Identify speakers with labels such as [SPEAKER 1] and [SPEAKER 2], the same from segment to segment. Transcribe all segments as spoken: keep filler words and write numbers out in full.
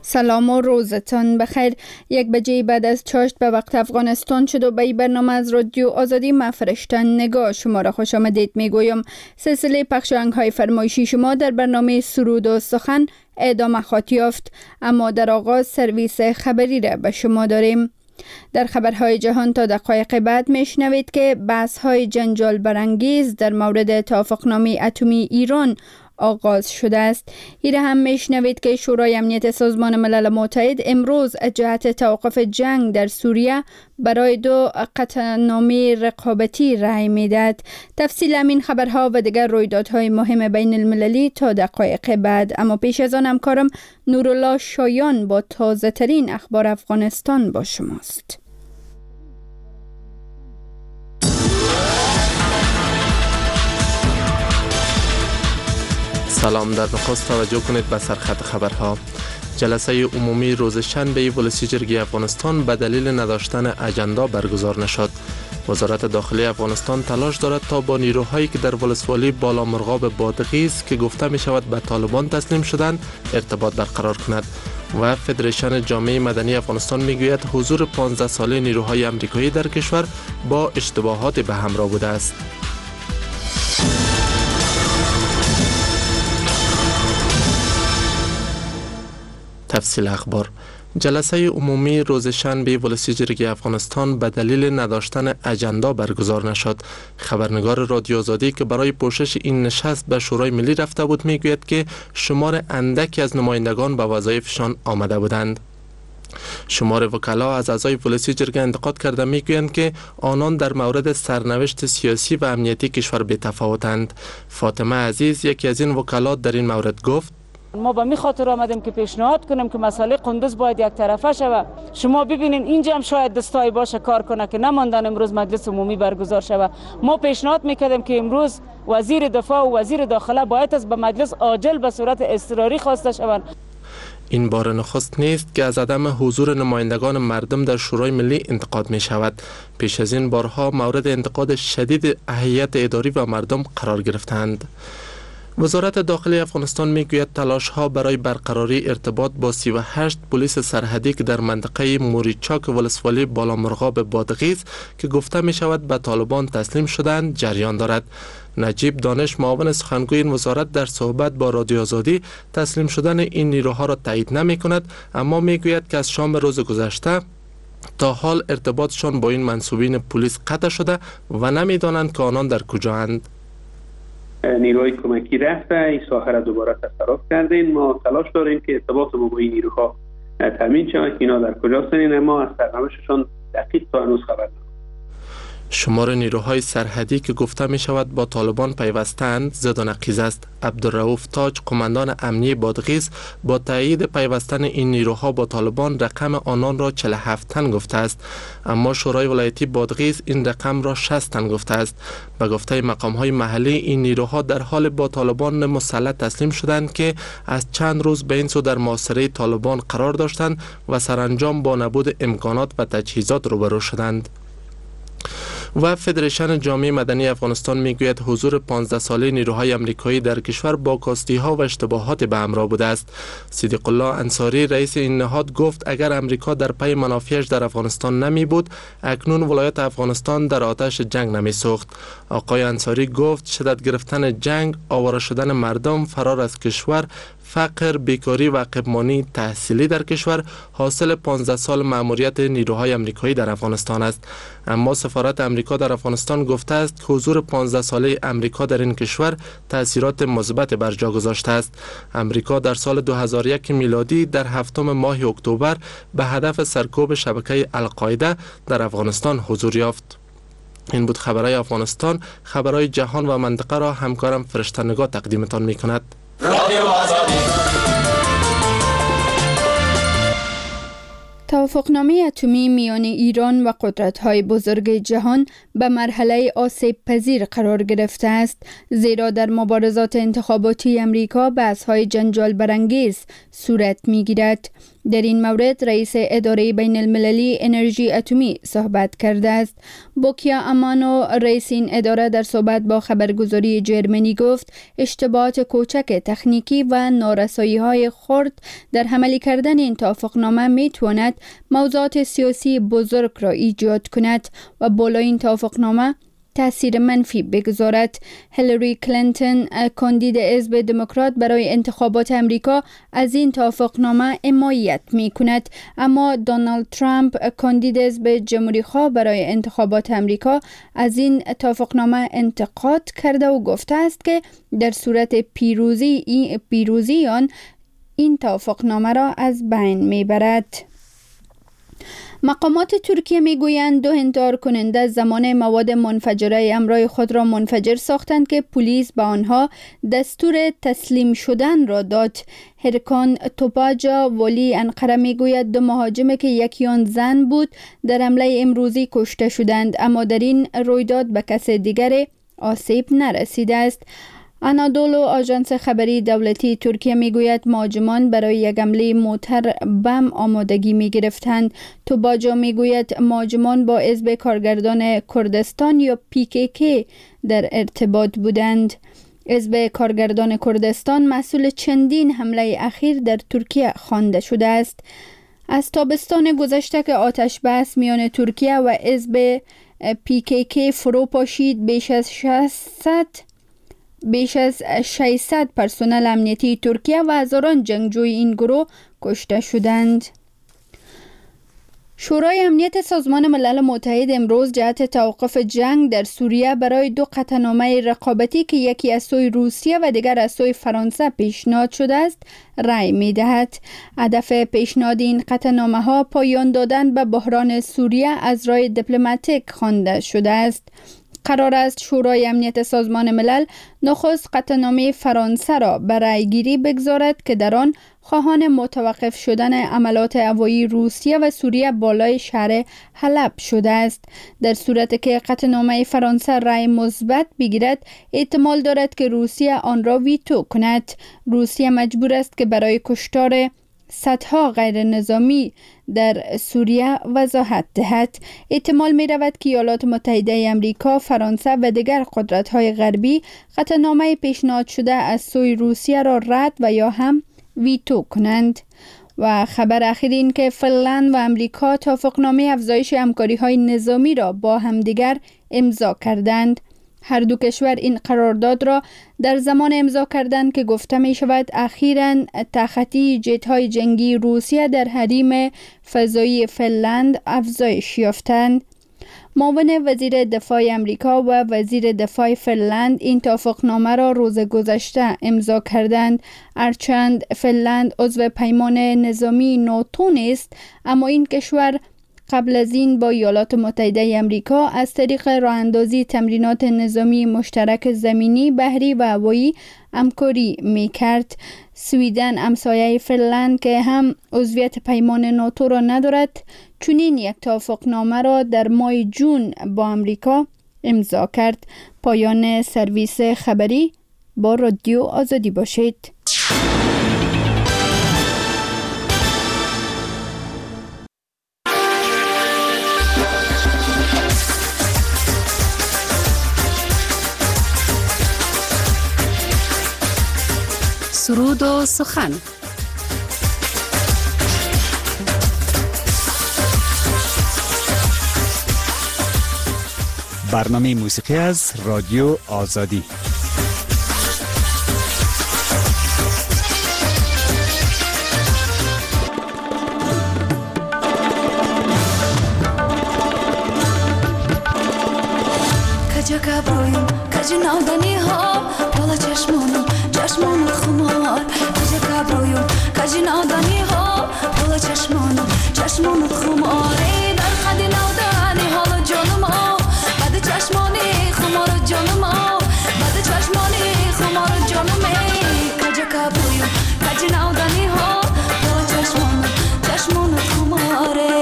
[SPEAKER 1] سلام و روزتان بخیر. یک بجه بعد از چاشت به وقت افغانستان شد و به این برنامه از رادیو آزادی من فرشته نگاه شما را خوش آمدید میگویم. سلسله پخش آهنگ‌های فرمایشی شما در برنامه سرود و سخن ادامه خواهد یافت، اما در آغاز سرویس خبری را به شما داریم. در خبرهای جهان تا دقایق بعد میشنوید که بحث‌های جنجال برانگیز در مورد توافقنامه اتمی ایران آغاز شده است. ایره هم میشنوید که شورای امنیت سازمان ملل متحد امروز از جهت توقف جنگ در سوریه برای دو قطعنامه رقابتی رأی میدهد. تفصیل همین خبرها و دیگر رویدادهای مهم بین المللی تا دقایق بعد، اما پیش از آن همکارم نورالله شایان با تازه ترین اخبار افغانستان با شماست.
[SPEAKER 2] سلام. در نخست توجه کنید به سرخط خبرها. جلسه عمومی روز شنبه ولسی جرگه افغانستان به دلیل نداشتن اجندا برگزار نشد. وزارت داخلی افغانستان تلاش دارد تا با نیروهایی که در ولسوالی بالامرغاب بادغیس که گفته می شود به طالبان تسلیم شدند ارتباط برقرار کند. و فدریشن جامعه مدنی افغانستان می گوید حضور پانزده ساله نیروهای امریکایی در کشور با اشتباهات به همراه بوده است. تفصیل اخبار. جلسه عمومی روز شنبه ولسی جرگه افغانستان به دلیل نداشتن اجندا برگزار نشد. خبرنگار رادیو آزادی که برای پوشش این نشست به شورای ملی رفته بود میگوید که شمار اندکی از نمایندگان به وظایفشان آمده بودند. شمار وکلا از اعضای ولسی جرگه انتقاد کرده میگویند که آنان در مورد سرنوشت سیاسی و امنیتی کشور بی‌تفاوتند. فاطمه عزیز یکی از این وکلا در این مورد گفت:
[SPEAKER 3] ما به می خاطر آمدیم که پیشنهاد کنیم که مسئله قندوز باید یک طرفه شود. شما ببینین اینجا هم شاید دستای باشه کار کنه که نماندن امروز مجلس عمومی برگزار شود. ما پیشنهاد میکردیم که امروز وزیر دفاع و وزیر داخله باید از به مجلس عاجل به صورت اضطراری خواسته شوند.
[SPEAKER 2] این بار نخست نیست که از عدم حضور نمایندگان مردم در شورای ملی انتقاد می شود. پیش از این بارها مورد انتقاد شدید هیئت اداری و مردم قرار گرفتند. وزارت داخلی افغانستان میگوید تلاش ها برای برقراری ارتباط با سی و هشت پلیس سرحدی که در منطقه موریچاک ولسوالی بالامرغاب بادغیس که گفته می شود به طالبان تسلیم شدند جریان دارد. نجیب دانش معاون سخنگوی این وزارت در صحبت با رادیو آزادی تسلیم شدن این نیروها را تایید نمی کند، اما می گوید که از شام روز گذشته تا حال ارتباطشان با این منصوبین پلیس قطع شده و نمی دانند که آنان در کجااند.
[SPEAKER 4] نیروهای کمکی رفته این ساحه را دوباره تصرف کردین. ما تلاش داریم که ارتباط ما با این نیروها تامین شود که اینا در کجا هستند، اما از سرنوشتشان دقیق تا هنوز خبر نداریم.
[SPEAKER 2] شمار نیروهای سرحدی که گفته می شود با طالبان پیوستند زد و نقیض است. عبدالرؤوف تاج قماندان امنیه بادغیس با تایید پیوستن این نیروها با طالبان رقم آنان را چهل و هفت تن گفته است، اما شورای ولایتی بادغیس این رقم را شصت تن گفته است. به گفته مقام‌های محلی این نیروها در حال با طالبان مسلح تسلیم شدند که از چند روز به این سو در محاصره طالبان قرار داشتند و سرانجام با نبود امکانات و تجهیزات روبرو شدند. و فدریشن جامعه مدنی افغانستان میگوید حضور پانزده ساله نیروهای امریکایی در کشور با کاستی ها و اشتباهات به همراه بوده است. صدیق الله انصاری رئیس این نهاد گفت اگر امریکا در پی منافعش در افغانستان نمی بود اکنون ولایت افغانستان در آتش جنگ نمی سوخت. آقای انصاری گفت شدت گرفتن جنگ، آواره شدن مردم، فرار از کشور، فقر، بیکاری و عقب‌مانی تحصیلی در کشور حاصل پانزده سال مأموریت نیروهای امریکایی در افغانستان است. اما سفارت امریکا در افغانستان گفته است که حضور پانزده ساله امریکا در این کشور تأثیرات مثبت بر جا گذاشته است. امریکا در سال دو هزار و یک میلادی در هفتم ماه اکتبر به هدف سرکوب شبکه القاعده در افغانستان حضور یافت. این بود خبرهای افغانستان. خبرهای جهان و منطقه را همکارم فرشته نگاه تقدیمتان می کند.
[SPEAKER 1] توافقنامه اتمی میان ایران و قدرت‌های بزرگ جهان به مرحله آسیب پذیر قرار گرفته است، زیرا در مبارزات انتخاباتی امریکا بحث‌های جنجال برانگیز صورت می‌گیرد. در این مورد رئیس اداره بین المللی انرژی اتمی صحبت کرده است. بوکیا امانو رئیس این اداره در صحبت با خبرگزاری جرمنی گفت اشتباهات کوچک تکنیکی و نارسایی‌های خرد در عملی کردن این توافقنامه میتواند موضوعات سیاسی بزرگ را ایجاد کند و بالای این توافقنامه تأثیر منفی بگذارد. هیلاری کلینتون کاندید حزب دموکرات برای انتخابات امریکا از این توافقنامه حمایت می کند، اما دونالد ترامپ کاندید حزب جمهوری خواه برای انتخابات امریکا از این توافقنامه انتقاد کرده و گفته است که در صورت پیروزی پیروزی آن این توافقنامه را از بین می برد. مقامات ترکیه میگویند دو انتحار کننده زمان مواد منفجره امرای خود را منفجر ساختند که پلیس به آنها دستور تسلیم شدن را داد. هرکان توپاجا ولی انقره میگوید دو مهاجم که یکی آن زن بود در حمله امروزی کشته شدند، اما در این رویداد به کس دیگر آسیب نرسیده است. آنادولو آژانس خبری دولتی ترکیه میگوید مهاجمان برای یک حمله موتر بم آمادگی میگرفتند. توباجا میگوید مهاجمان با حزب کارگردان کردستان یا پی کی کی در ارتباط بودند. حزب کارگردان کردستان مسئول چندین حمله اخیر در ترکیه خوانده شده است. از تابستان گذشته که آتش بس میان ترکیه و حزب پی کی کی فرو پاشید، بیش از ششصد بیش از ششصد پرسنل امنیتی ترکیه و هزاران جنگجوی این گروه کشته شدند. شورای امنیت سازمان ملل متحد امروز جهت توقف جنگ در سوریه برای دو قطعنامه رقابتی که یکی از سوی روسیه و دیگر از سوی فرانسه پیشنهاد شده است رأی می دهد. هدف پیشنهاد این قطعنامه ها پایان دادن به بحران سوریه از راه دیپلماتیک خوانده شده است. قرار است شورای امنیت سازمان ملل نخست قطعنامه فرانسه را به رأی‌گیری بگذارد که در آن خواهان متوقف شدن عملات هوایی روسیه و سوریه بالای شهر حلب شده است. در صورتی که قطعنامه فرانسه رأی مثبت بگیرد، احتمال دارد که روسیه آن را ویتو کند. روسیه مجبور است که برای کشتار صدها غیر نظامی در سوریه وضاحت دهد. احتمال می رود که ایالات متحده امریکا، فرانسه و دیگر قدرت‌های غربی قطعنامه پیشنهاد شده از سوی روسیه را رد و یا هم ویتو کنند. و خبر اخیر این که فنلند و امریکا توافقنامه افزایش همکاری‌های نظامی را با همدیگر امضا کردند. هر دو کشور این قرارداد را در زمان امضا کردند که گفته می شود اخیراً تخطی جت‌های جنگی روسیه در حریم فضایی فنلند افزایش یافتند. معاون وزیر دفاع امریکا و وزیر دفاع فنلند این توافقنامه را روز گذشته امضا کردند. هرچند فنلند عضو پیمان نظامی ناتو نیست، اما این کشور قبل از این با ایالات متحده امریکا از طریق راه‌اندازی تمرینات نظامی مشترک زمینی، بحری و هوایی همکاری می‌کرد. سویدن همسایه فنلند که هم عضویت پیمان ناتو را ندارد، چنین یک توافقنامه را در ماه جون با امریکا امضا کرد. پایان سرویس خبری. با رادیو آزادی باشید.
[SPEAKER 5] سرود و سخن.
[SPEAKER 6] برنامه موسیقی از رادیو آزادی.
[SPEAKER 7] کجا کبرویم کجا نادانی ها بالا چشمونم چشمونم خمار کجا کبرویم کجا نادانی ها بالا چشمونم چشمونم خمار در خد نادانی حالا جانم آ بعد چشمانی خمار جانم آ بعد چشمانی خمار جانم کجا کبرویم کجا نادانی ها بالا چشمونم چشمونم خماره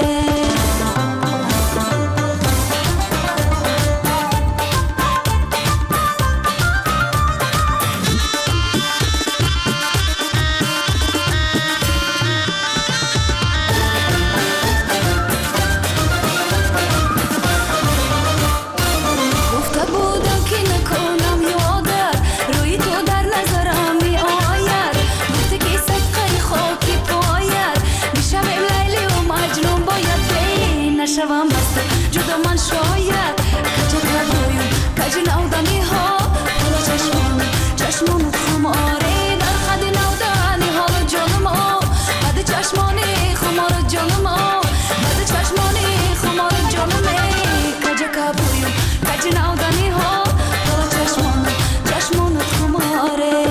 [SPEAKER 7] شوم بسته جدا من شاید کجا کبرویم کجا نودنی ها حالا چشمان چشمان خماره در خد نودنی حالا جانم آ بده چشمانی خمار جانم آ بده چشمانی خمار جانم کجا کبرویم کجا نودنی ها حالا چشمان چشمان خماره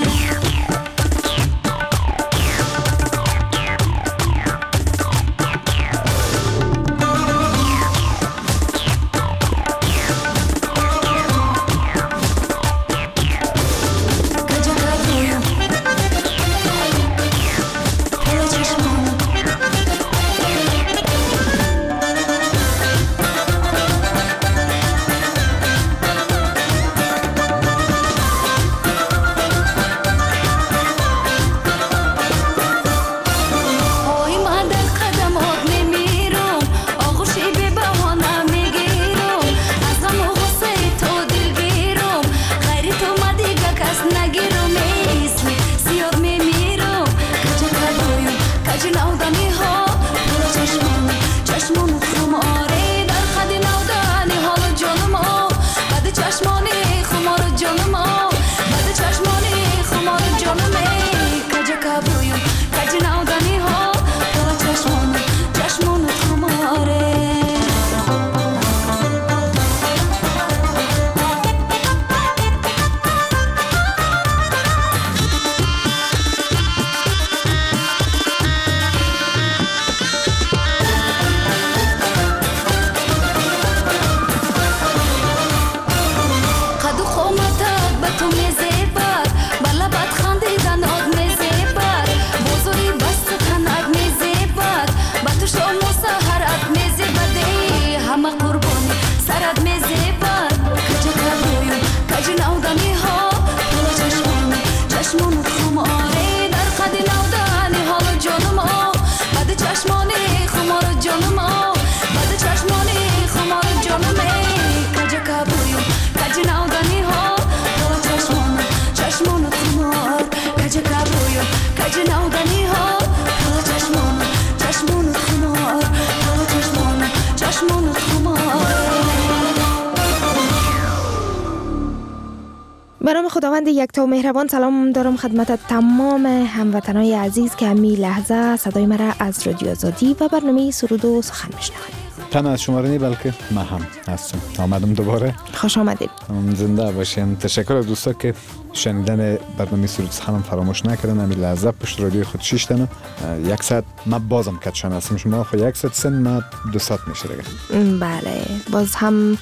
[SPEAKER 7] برام خداوند یکتا و مهربان سلام دارم خدمت تمام هموطنای عزیز که همین لحظه صدای مرا از رادیو آزادی و برنامه سرود و سخن میشنوند.
[SPEAKER 8] تنها از شما نی بلکه من هم هستم. آمدم دوباره.
[SPEAKER 1] خوش آمدید.
[SPEAKER 8] زنده باشین. تشکر از دوستا که شنیدن برنامه سرود و سخنم فراموش نکردن. همین لحظه پشت رادیو خود شش تا یک ساعت من بازم کاتشان هستم. شما خو یک ساعت سن ما دو ساعت میشه دیگه.
[SPEAKER 1] بله باز هم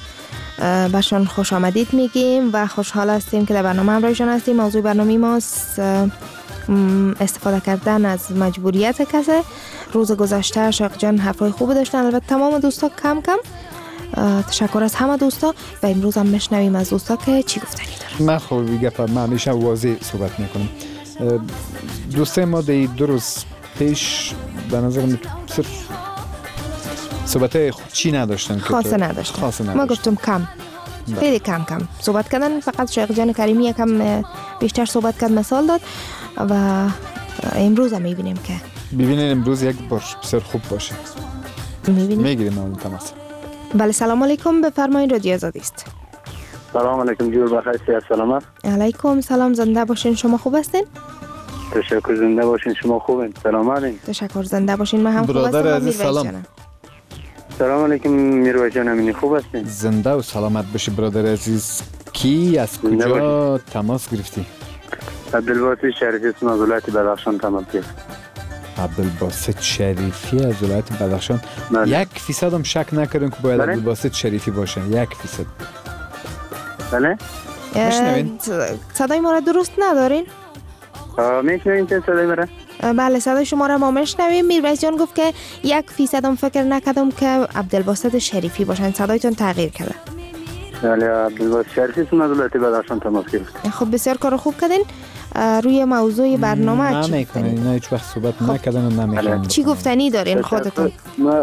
[SPEAKER 1] باشون خوش آمدید میگیم و خوشحال هستیم که در برنامه همراهشان هستیم. موضوع برنامه ماست استفاده کردن از مجبوریت کسی. روز گذشته شایق جان حرفای خوب داشتن، البته تمام دوستا کم کم. تشکر از همه دوستا و امروز هم میشنویم از دوستا که چی گفتنی دارن.
[SPEAKER 8] من خب گپ من همیشه واضح صحبت میکنم. دوستای ما دی دو روز پیش به نظرم صرف صحبت چی نداشتن،
[SPEAKER 1] خاصه نداشتن.
[SPEAKER 8] خاصه نداشتن.
[SPEAKER 1] ما گفتم کم خیلی کم کم صحبت کردن. فقط شایق جان کریمی یکم بیشتر صحبت کرد، مثال داد و امروز هم میبینیم که
[SPEAKER 8] ببینید امروز یک بار بسیار خوب باشه.
[SPEAKER 1] میبینیم
[SPEAKER 8] میگیریم اون تماس.
[SPEAKER 1] بله سلام علیکم، بفرمایید رادیو آزادی است.
[SPEAKER 9] سلام علیکم جور بخیر، صحت سلامت.
[SPEAKER 1] علیکم سلام، زنده باشین. شما خوب هستین؟
[SPEAKER 9] تشکر، زنده باشین. شما خوبین؟ سلامتین؟
[SPEAKER 1] تشکر، زنده باشین. من هم خوب هستم.
[SPEAKER 8] برادر عزیز سلام.
[SPEAKER 9] سلام علیکم میرویس جان، امینی خوب هستین؟
[SPEAKER 8] زنده و سلامت باشی برادر عزیز. کی از کجا تماس گرفتی؟
[SPEAKER 9] عبدالباسط شریفی از ولایت بدخشان تماس گرفتم.
[SPEAKER 8] عبدالباسط شریفی از ولایت بدخشان. یک فیصد هم شک نکردم که باید عبدالباسط شریفی باشه. یک فیصد.
[SPEAKER 9] بله؟
[SPEAKER 8] میشنوین؟
[SPEAKER 1] صدای ما را درست ندارین؟
[SPEAKER 9] میشنوین چه صدای ما را؟
[SPEAKER 1] بله صدای شما را ما میشنویم. میرویس جان گفت که یک فیصد هم فکر نکردم که عبدالباسط شریفی باشن. صدایتون تغییر کرده.
[SPEAKER 9] بله عبدالباسط شریفی از ولایت بدخشان تماس گرفتم.
[SPEAKER 1] خب بسیار کار خوب کردین. روی موضوع برنامه چی
[SPEAKER 8] نمیکنین؟ اینا هیچ وقت صحبت نکردن و نمیکنن.
[SPEAKER 1] چی گفتنی دارین خودتون؟
[SPEAKER 9] ما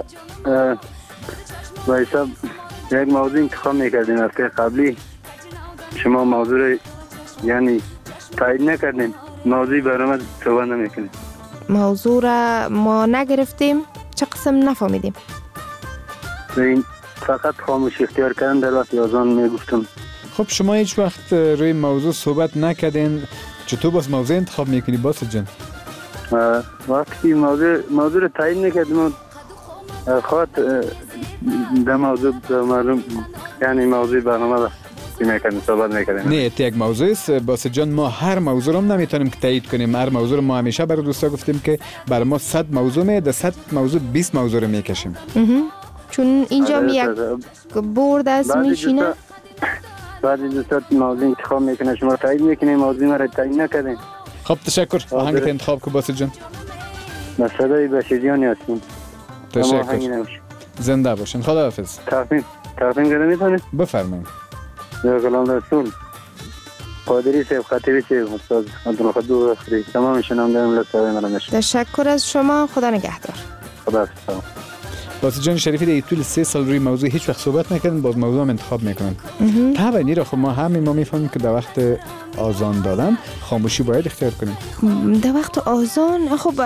[SPEAKER 9] با حساب یک موضوع انتخاب میکردیم از که قبلی شما موضوع رو یعنی تایید نکردین، موضوع برنامه صحبت نمیکنیم.
[SPEAKER 1] موضوع را ما نگرفتیم. چه قسم نفهمیدیم؟
[SPEAKER 9] این فقط خاموشی اختیار کردن در وقت آزان میگفتم.
[SPEAKER 8] خب شما هیچ وقت روی موضوع صحبت نکردین؟ چطور باز موضوع انتخاب میکنی باسط جان؟
[SPEAKER 9] وقتی موضوع موضوع رو تعیین نکردیم خواهد در موضوع معلوم یعنی موضوع برنامه را میکنیم صحبت میکنیم.
[SPEAKER 8] نه یک موضوع است باسط جان، ما هر موضوع رو نمیتونیم که تایید کنیم. هر موضوع رو ما همیشه برای دوستا گفتیم که برای ما صد موضوع می ده صد موضوع بیست موضوع رو میکشیم.
[SPEAKER 10] چون اینجا می یک بورد است میشینه.
[SPEAKER 9] بعضی دوستات موضوع انتخاب میکنه شما تایید میکنیم موضوع ما را تایید نکردیم.
[SPEAKER 8] خب تشکر. آهنگت انتخاب کو باسط جان؟
[SPEAKER 9] با صدای بشیریانی هستیم.
[SPEAKER 8] تشکر. زنده باشین. خداحافظ.
[SPEAKER 9] تقدیم تقدیم کرده میتونید؟
[SPEAKER 8] بفرمایید.
[SPEAKER 9] یا غلام رسول قادری صاحب خطیبی صاحب استاد عبدالقدو اخری تمام شنوندگان ملت صدای مرا میشنوند.
[SPEAKER 10] تشکر از شما. خدا نگهدار.
[SPEAKER 9] خدا حافظ.
[SPEAKER 8] باسط جان شریفی در طول سه سال روی موضوع هیچ وقت صحبت نکردن، باز موضوع هم انتخاب میکنن. طبعا این را خب ما همین ما میفهمیم که در وقت آزان دادن خاموشی باید اختیار کنیم.
[SPEAKER 10] در وقت آزان خب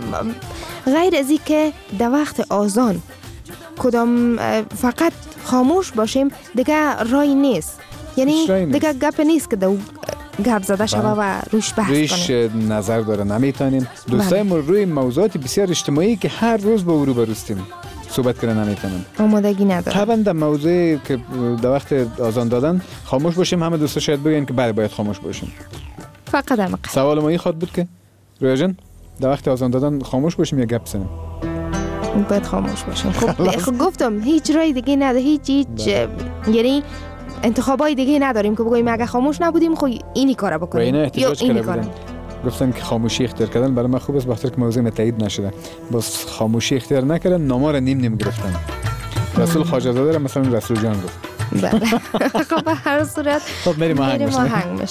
[SPEAKER 10] غیر از این که در وقت آزان کدام فقط خاموش باشیم دیگه رای نیست، یعنی دیگه گپ نیست که دو گپ زده شوه و روش بحث کنیم.
[SPEAKER 8] روش نظر داره نمیتونیم. دوستای ما روی موضوعات بسیار اجتماعی که هر روز با او رو بروستیم صحبت کردن نمیتونن،
[SPEAKER 10] آمادگی نداره.
[SPEAKER 8] طبعا در موضوعی که در وقت آزان دادن خاموش باشیم همه دوستا شاید بگن که بله باید خاموش باشیم.
[SPEAKER 10] فقط هم
[SPEAKER 8] سوال ما این خواهد بود که رویا جان در وقت آزان دادن خاموش باشیم یا گپ بزنیم؟
[SPEAKER 10] باید خاموش باشیم. خب گفتم هیچ رای دیگه نداره، هیچ هیچ یعنی انتخابای دیگه نداریم که بگوییم اگه خاموش نبودیم خب اینی کارا بکنیم
[SPEAKER 8] یا اینی کارا. گفتن که خاموشی اختیار کردن برای من خوب است بخاطر که موضوع تایید نشده. باز خاموشی اختیار نکردن نامه را نیم نیم گرفتن. رسول خواجه زاده را مثلا رسول جان گفت.
[SPEAKER 10] بله. خب به هر صورت
[SPEAKER 8] خب بریم آهنگ
[SPEAKER 10] بشنویم.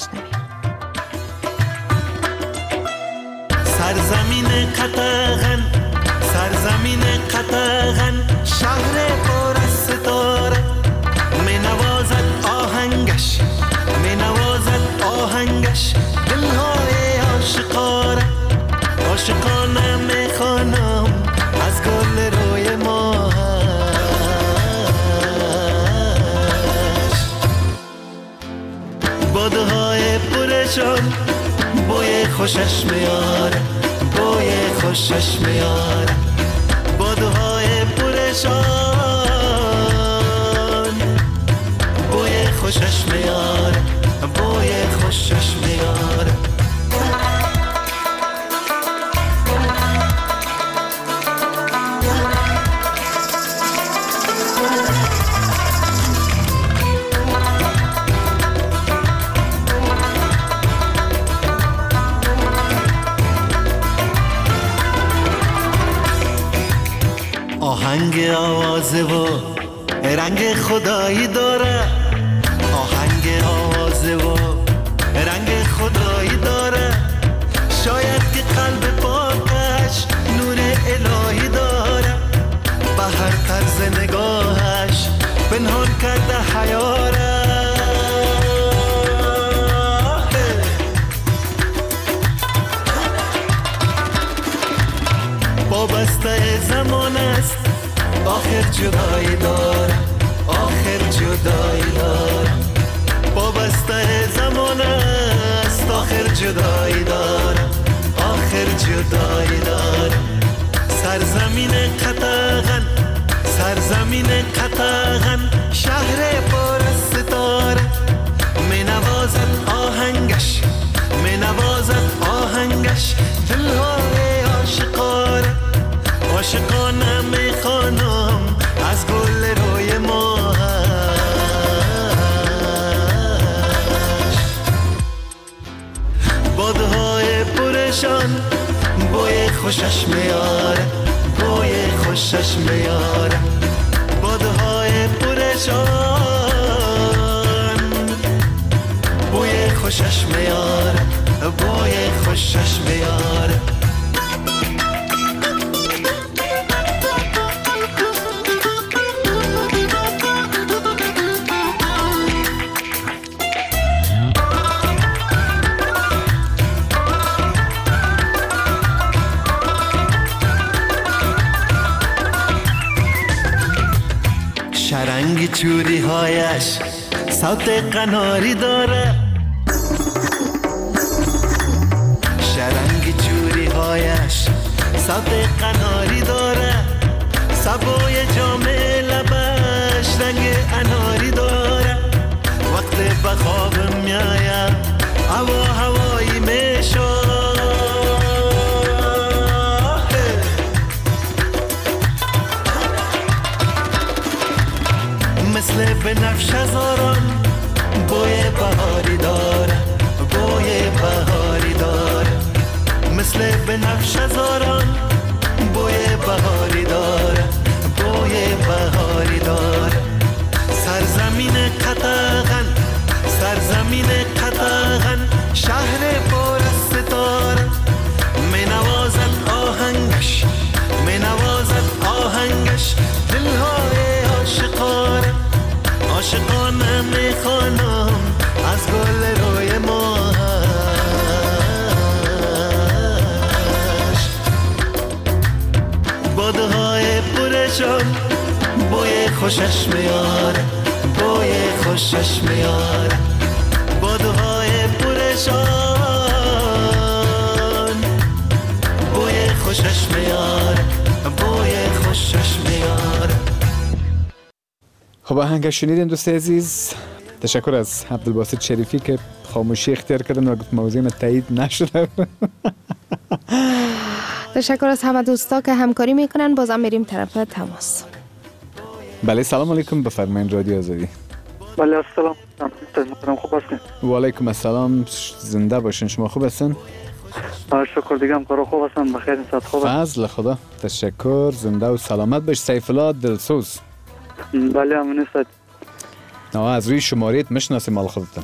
[SPEAKER 11] سرزمین قطغن سرزمین قطغن شهر پر از ستاره می نوازد آهنگش می نوازد آهنگش دلهای عاشقانه عاشقانه می خوانم از گل روی ماهش بادهای پرشان بوی خوشش میاره بوی خوشش میاره بادهای پرشان بوی خوشش میاره بوی خوشش میاره آهنگ آوازه و رنگ خدایی داره آهنگ آوازه و رنگ خدایی داره شاید که قلب پاکش نور الهی داره به هر طرز نگاهش پنهان کرده حیاره وابسته زمان است آخر جدایی دارم آخر جدایی دارم وابسته زمان است آخر جدایی دارم آخر جدایی دارم سرزمین قطغن سرزمین قطغن شهر پر از ستاره می نوازد آهنگش می نوازد آهنگش دلهای عاشقانه عاشقانه می خوانم از گل روی ماهش بادهای پرشان بوی خوشش میاره بوی خوشش میاره بادهای پرشان بوی خوشش میاره بوی خوشش میاره شرنگی چوری هایش صوت قناری داره، شرنگی چوری هایش صوت قناری داره، سبوی جامع لبش رنگ اناری داره. وقت به خواب میایم هوا هوایی میشو، مثل بنفش هزاران بوی بهاری داره، بوی بهاری داره، مثل بنفش هزاران بوی بهاری داره، بوی بهاری داره. سرزمین قطغن، سرزمین قطغن، شهر پر از ستاره، می نوازد آهنگش، می نوازد آهنگش دلهای عاشقانه، عاشقانه می خوانم از گل روی ماهش. بادهای پرشان بوی خوشش میاره، بوی خوشش میاره، بادهای پرشان بوی خوشش میاره، بوی خوشش میاره.
[SPEAKER 8] خب آهنگ شنیدین دوست عزیز. تشکر از عبدالباسط شریفی که خاموشی اختیار کردن و موضوع ما تایید نشده.
[SPEAKER 10] تشکر از همه دوستا که همکاری میکنن. بازم میریم طرف تماس.
[SPEAKER 8] بله سلام علیکم، بفرمایید رادیو آزادی.
[SPEAKER 12] بله السلام، محترم خوب هستین؟
[SPEAKER 8] و علیکم السلام، زنده باشین. شما خوب هستین؟
[SPEAKER 12] شکر دیگه هم کارو خوب هستن، بخیر صحت خوب.
[SPEAKER 8] فضل خدا، تشکر، زنده و سلامت باش. سیف الله دلسوز.
[SPEAKER 12] بله امین است.
[SPEAKER 8] نه از روی شماریت میشناسیم مال خودتون.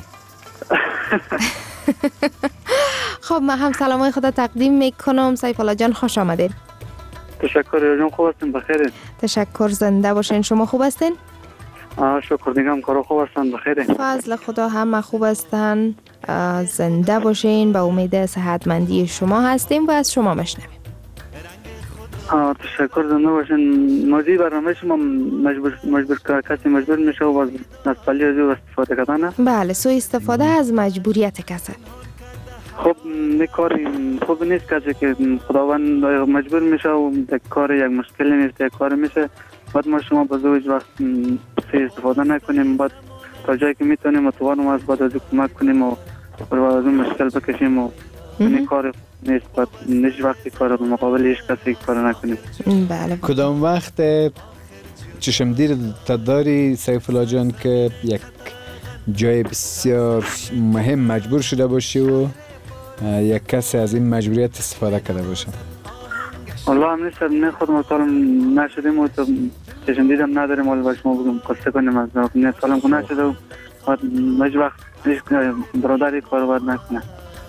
[SPEAKER 10] خب من هم سلامای خدا تقدیم میکنم. سیف الله جان خوش آمدید.
[SPEAKER 12] تشکر جان، خوب هستین؟ بخیرین؟
[SPEAKER 10] تشکر، زنده باشین. شما خوب هستین؟
[SPEAKER 12] آه شکر دیگه هم کارو خوب هستن، بخیرین؟
[SPEAKER 10] فضل خدا همه خوب هستن، زنده باشین. به امید صحتمندی شما هستیم و از شما میشنویم.
[SPEAKER 12] آه تشکر، زنده باشین. موضوع برنامه شما مجبور مجبور کسی مجبور میشه و از پلی از استفاده کردن.
[SPEAKER 10] بله، سوء استفاده از مجبوریت کسی.
[SPEAKER 12] خب این کار خوب نیست، کسی که خداوند مجبور میشه و یک کار یک مشکلی نیست، یک کار میشه بعد ما شما با زوج وقت سوء استفاده نکنیم، بعد تا جایی که میتونیم اتوانم از بعد از کمک کنیم و از اون مشکل بکشیم و این کار نیست. بعد نیش وقتی کار به مقابل هیچ کسی کار نکنیم.
[SPEAKER 10] بله.
[SPEAKER 8] کدام وقت چشمدیر تداری سیف الله جان که یک جای بسیار مهم مجبور شده باشی و یک کسی از این مجبوریت استفاده کرده باشه؟
[SPEAKER 12] والله هم نیست، نه خود مثلا نشدیم و تو چشم دیدم نداریم ولی باش ما بگم قصه کنیم از نه سالم که نشده و مجبور وقت برادری کار باید نکنه.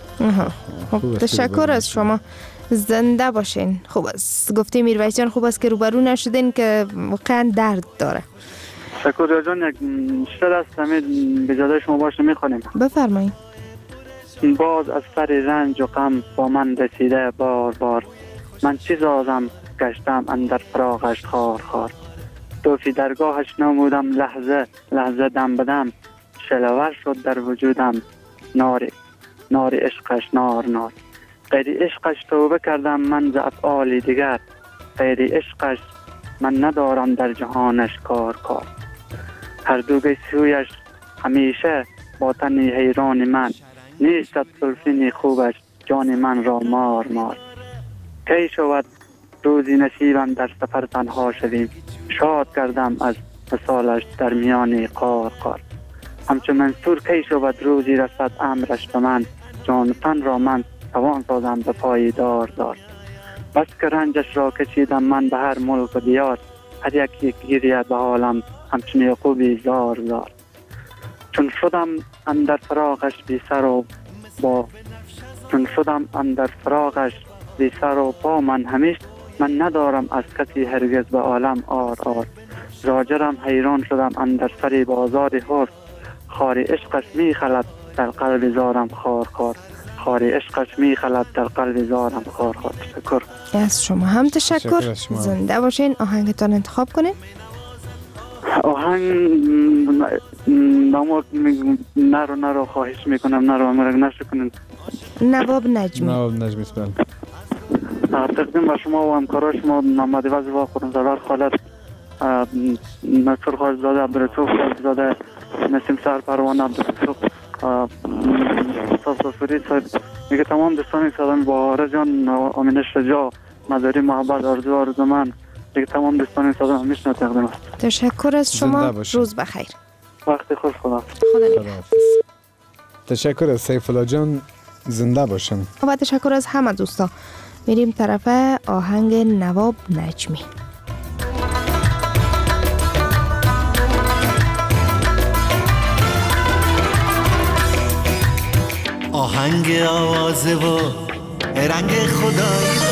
[SPEAKER 10] خب تشکر از شما، زنده باشین. خوب است گفتی میرویس جان، خوب است که روبرو نشدین که واقعا درد داره.
[SPEAKER 12] تشکر جان، یک شعر است همین به جاده شما باشه میخوانیم.
[SPEAKER 10] بفرمایید.
[SPEAKER 12] باز از سر رنج و غم با من رسیده بار بار، من چی سازم گشتم اندر فراقش خار خار، توفی درگاهش نمودم لحظه لحظه دم بدم، شلور شد در وجودم نار نار عشقش نار نار، غیر عشقش توبه کردم من ز افعال دیگر، غیر عشقش من ندارم در جهانش کار کار، هر دو سویش همیشه با تنی حیران من، نیست زلفین خوبش جان من را مار مار، کی شود روزی نصیبم در سفر تنها شویم، شاد کردم از مثالش در میان قار قار، همچون منصور کی شود روزی رسد امرش به من، جان تن را من توان سازم به پای دار دار، بس که رنجش را کشیدم من به هر ملک و دیار، هر یک یک گیرید به حالم همچون یعقوبی زار زار، چون شدم اندر فراقش بی سر و با چون شدم اندر فراقش بی سر و با من همیش، من ندارم از کسی هرگز به عالم آر آر، زاجرم حیران شدم اندر سری بازار حر، خاری عشقش می خلد در قلب زارم خار خار، خاری عشقش می خلد در قلب زارم خار خار. تشکر
[SPEAKER 10] از شما هم. تشکر, تشکر شما. زنده باشین. آهنگتان انتخاب کنین.
[SPEAKER 12] آهنگ نامو نرو نرو خواهش میکنم نرو مرگ نشو کنین.
[SPEAKER 10] نواب نجمی.
[SPEAKER 8] نواب نجمی سپل.
[SPEAKER 12] تقدیم به شما و همکارای شما محمد وزی و خورمزادار خالد، نصر خالزاده، عبدالرسول خالزاده، نسیم سهر پروان، عبدالرسول صاف صفری صاحب، میگه تمام دوستان سلام با رجان امینه شجاع مداری محبت آرزو آرزومند، دیگه تمام دوستان سلام همیشه تقدیم است.
[SPEAKER 10] تشکر از شما. روز بخیر.
[SPEAKER 12] وقت خوش. خدا
[SPEAKER 10] خدا.
[SPEAKER 8] تشکر از سیف الله جان، زنده باشن.
[SPEAKER 10] و تشکر از همه دوستا. میریم طرف آهنگ نواب نجمی.
[SPEAKER 11] آهنگ آوازه و رنگ خدایی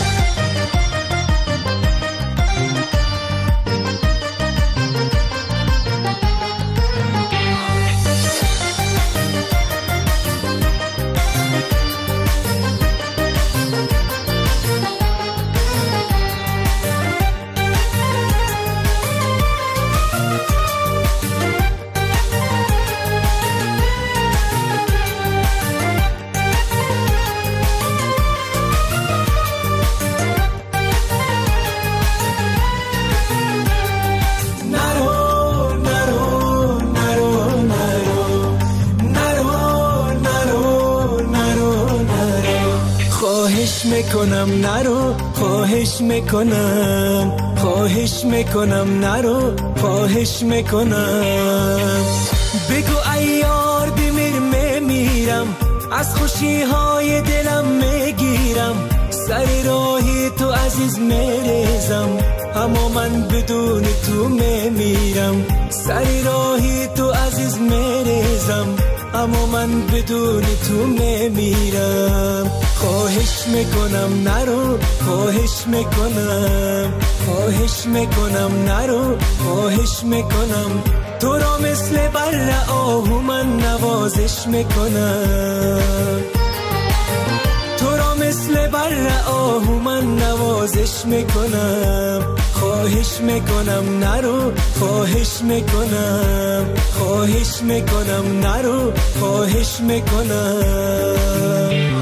[SPEAKER 13] میکنم نرو، خواهش میکنم، خواهش میکنم نرو، خواهش میکنم. بگو ای یار بمیر میمیرم، از خوشی های دلم میگیرم، سر راهی تو عزیز میریزم، اما من بدون تو میمیرم. سر راهی تو عزیز میریزم، اما من بدون تو میمیرم. خواهش میکنم نرو، خواهش میکنم، خواهش میکنم نرو، خواهش میکنم. تو را مثل بر آهو من نوازش میکنم، تو را مثل بر آهو من نوازش میکنم. خواهش میکنم نرو، خواهش میکنم، خواهش میکنم نرو، خواهش میکنم.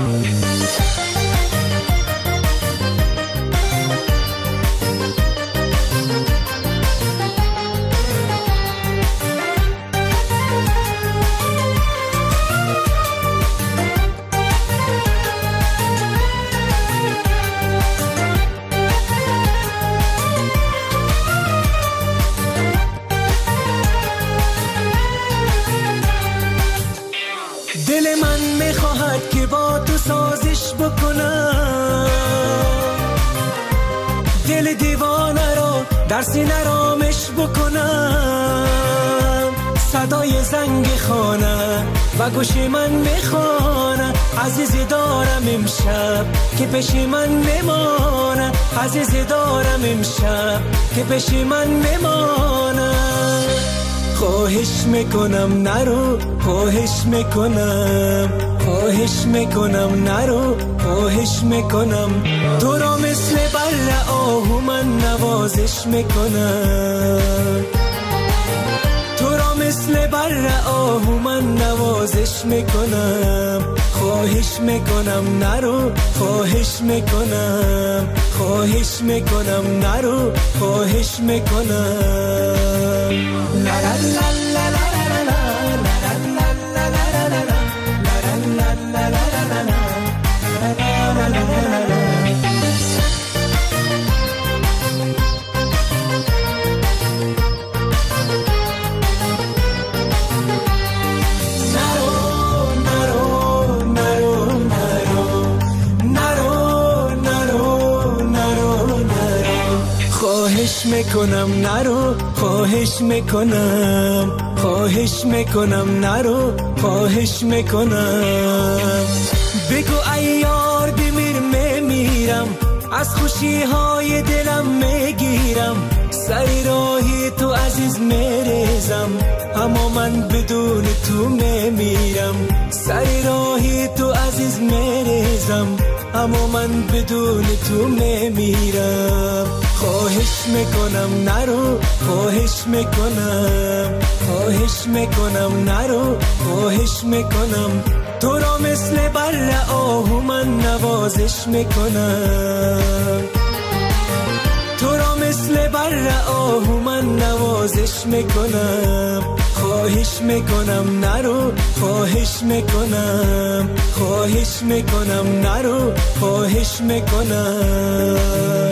[SPEAKER 13] دل من میخواهد که با تو سازش بکنم، دل دیوانه را در سینه رامش بکنم. صدای زنگ خانه و گوش من میخوانه، عزیزی دارم امشب که پیش من میمانه، عزیزی دارم امشب که پیش من میمانه. خواهش میکنم نرو، خواهش میکنم، خواهش میکنم نرو، خواهش میکنم. تو را مثل بر آهو من نوازش میکنم، تو را مثل بر آهو من نوازش میکنم. خواهش میکنم نرو، خواهش میکنم، خواهش میکنم نرو، خواهش میکنم. لا لا لا لا لا لا خواهش میکنم نرو، خواهش میکنم، خواهش میکنم نرو، خواهش میکنم. بگو ای یار بمیر میمیرم، از خوشی های دلم میگیرم، سر راهی تو عزیز میریزم، اما من بدون تو میمیرم. سر راهی تو عزیز میریزم، اما من بدون تو میمیرم. خواهش میکنم نرو خواهش میکنم خواهش میکنم نرو خواهش میکنم تو را مثل بر آهو من نوازش میکنم تو را مثل بر آهو من نوازش میکنم خواهش میکنم نرو خواهش میکنم خواهش میکنم نرو خواهش میکنم.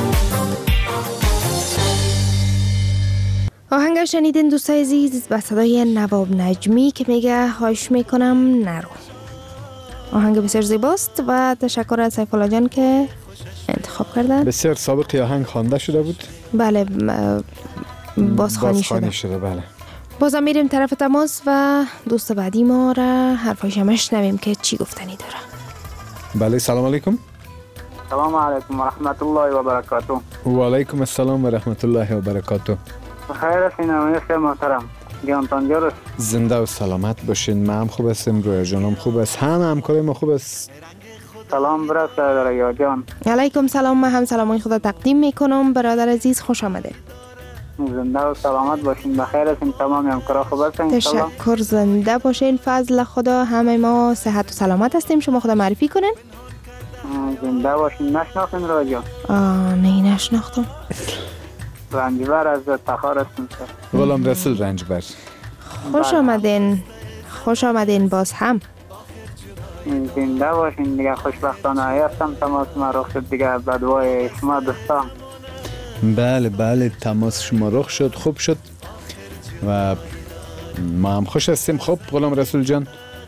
[SPEAKER 10] آهنگ شنیدین دوستای عزیز به صدای نواب نجمی که میگه خواهش میکنم نرو. آهنگ بسیار زیباست و تشکر از سیف الله جان که انتخاب کردن.
[SPEAKER 8] بسیار سابقی آهنگ خوانده شده بود.
[SPEAKER 10] بله بازخوانی شده.
[SPEAKER 8] شده بله.
[SPEAKER 10] بازم میریم طرف تماس و دوست بعدی ما را حرفایش هم شنویم که چی گفتنی داره.
[SPEAKER 8] بله سلام علیکم.
[SPEAKER 14] سلام علیکم و رحمت الله و برکاته.
[SPEAKER 8] و علیکم السلام و رحمت الله و برکاته.
[SPEAKER 14] بخیر هستین امیر محترم. جانتان جورس.
[SPEAKER 8] زنده و سلامت باشین. من هم خوب هستم، رویا جانم خوب است، همه همکارای ما خوب است.
[SPEAKER 14] سلام برادر رویا جان.
[SPEAKER 10] علیکم سلام. من هم سلامای خدا تقدیم میکنم. برادر عزیز خوش آمده.
[SPEAKER 14] زنده و سلامت باشین. بخیر هستین، تمام همکارا خوب هستین؟
[SPEAKER 10] تشکر. زنده باشین. فضل خدا همه ما صحت و سلامت هستیم. شما خدا معرفی کنین.
[SPEAKER 14] زنده باشین. نشناختین راجع؟
[SPEAKER 10] آه نه نشناختم.
[SPEAKER 14] رنجبر از تخار هستیم.
[SPEAKER 8] غلام رسول رنجبر.
[SPEAKER 10] خوش آمدین. خوش آمدین باز هم.
[SPEAKER 14] زنده باشین دیگه. خوشبختانه هستم تماس ما رخ شد دیگه به دعای شما دوستان.
[SPEAKER 8] بله بله تماس شما رخ شد، خوب شد و ما هم خوش هستیم. خب غلام رسول جان،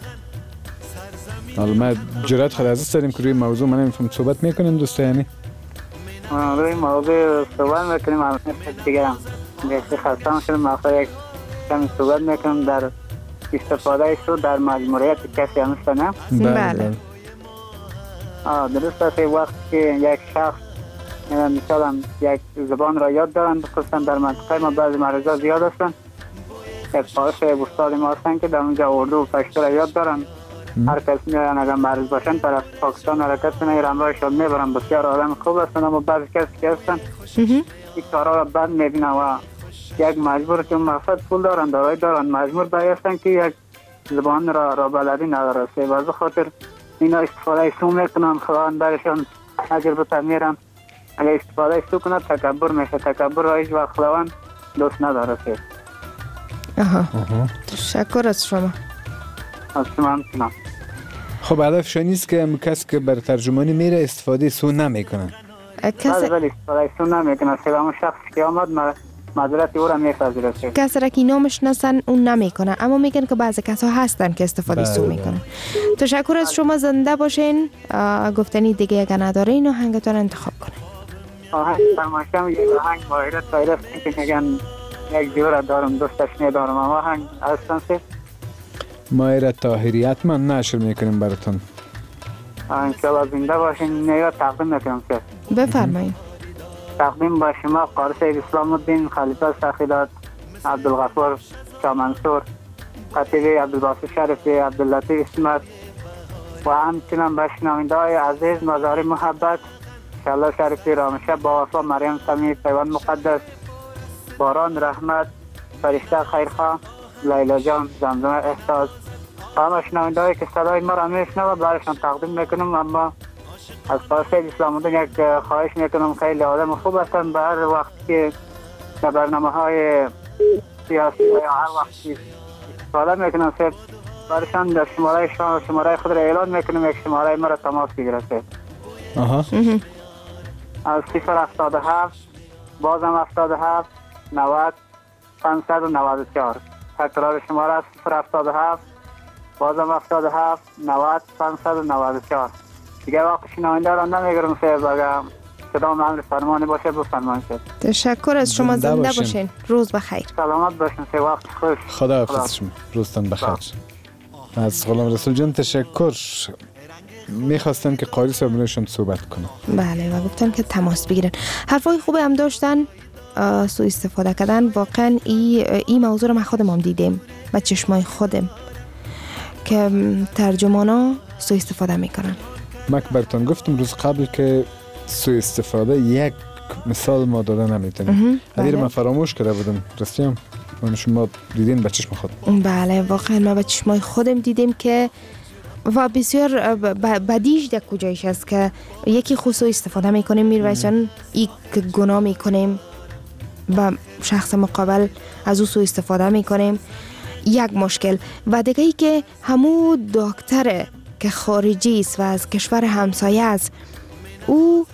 [SPEAKER 8] حالا ما جرأت خود عزیز داریم که روی موضوع من نمیفهم صحبت میکنیم دوستا، یعنی
[SPEAKER 14] روی موضوع صحبت میکنیم. الان دیگه دیگه خستم شدم مقصد یک کمی صحبت میکنم در استفاده شو در مجموعیت کسی همیسته نه؟
[SPEAKER 10] بله
[SPEAKER 14] آه درست است. وقت که یک شخص مثلا یک زبان را یاد دارن، خصوصا در منطقه ما بعضی مریضا زیاد هستن، یک پارش استاد ما هستن که در اونجا اردو و پشتو را یاد دارن. هر کس میان اگر مریض باشن طرف پاکستان حرکت کنه همراهشان میبرن. بسیار آدم خوب هستن، اما بعضی کسی که هستن این کارا را بد میبینن و یک مجبور که مقصد پول دارن دارای دارن مجبور باید هستن که یک زبان را را بلدی نداره. سه خاطر اینا استفاده سو میکنن، خواهان برشان اجر به تمیرن. اگر استفاده سو کنه تکبر میشه. تکبر را هیچ وقت خواهان دوست نداره. سه
[SPEAKER 10] آها تشکر از شما.
[SPEAKER 14] از شما هم کنم.
[SPEAKER 8] خب هدفش نیست که کسی که بر ترجمانی میره استفاده سو نمیکنن.
[SPEAKER 14] کسی ولی استفاده سو نمیکنه. سه همون شخص که آمد معذرت او را میپذیره.
[SPEAKER 10] کسی را که نامش نسن اون نمیکنه، اما میگن که بعضی کسا هستن که استفاده بله سو میکنن. تشکر از شما. زنده باشین. گفتنی دیگه اگه ندارین آهنگتون انتخاب کنین.
[SPEAKER 14] آهنگ فرمایشم یک آهنگ باید باید که میگن یک جور دارم دوستش ندارم. اما آهنگ هستن سه
[SPEAKER 8] مایره طاهریت من نشر میکنیم براتون.
[SPEAKER 14] انشاءالله زنده باشین. نیو تقدیم میکنم سه.
[SPEAKER 10] بفرمایید.
[SPEAKER 14] تقدیم با شما قاری سید اسلام الدین خلیفه سخیلات عبدالغفور شاه منصور خطیبی عبدالباسط شریفی عبداللطیف اسمت و همچنان به شنونده های عزیز مزاری محبت انشاءالله شریفی رامشه با وفا مریم سمی پیوان مقدس باران رحمت فرشته خیرخواه لیلا جان زمزمه احساس و همه شنونده هایی که صدای ما را میشنوه برایشان تقدیم میکنم. اما از قاری اسلام الدین یک خواهش میکنم، خیلی آدم خوب هستن. به هر وقت که در برنامه های سیاسی یا هر وقتی استفاده میکنم سه برشان در شماره شماره خود را اعلان میکنم، یک شماره ما را تماس بگیره.
[SPEAKER 8] آها
[SPEAKER 14] از صفر هفتاد و هفت بازم هفتاد و هفت نود پانصد و نود و چهار. تکرار شماره از صفر هفتاد و هفت بازم هفتاد و هفت نود پانصد و نود و چهار. دیگه وقت شنونده را نمیگرم سیب. اگر صدام امر فرمانی باشه بفرمایید.
[SPEAKER 10] تشکر از شما. زنده باشین. باشین. روز بخیر.
[SPEAKER 14] سلامت باشین. سه وقت خوش.
[SPEAKER 8] خدا حافظ شما. روزتان بخیر. از غلام رسول جان تشکر. میخواستن که قاری صاحب نشون صحبت کنه.
[SPEAKER 10] بله و گفتن که تماس بگیرن. حرفای خوبی هم داشتن. سوء استفاده کردن. واقعا این ای موضوع رو ما خودم هم دیدیم با چشمای خودم که ترجمانا سوء استفاده میکنن.
[SPEAKER 8] من براتون گفتم روز قبل که سوء استفاده یک مثال ما داده نمیتونیم. حدیر من فراموش کرده بودم رستیم من شما دیدین به چشم خود.
[SPEAKER 10] بله واقعا ما به چشمای خودم دیدیم که و بسیار بدیش در کجایش است که یکی خصوصی استفاده میکنیم میرویس جان یک گناه میکنیم و شخص مقابل از او سوء استفاده میکنیم یک مشکل و دیگه ای که همو دکتر که خارجی است و از کشور همسایه است او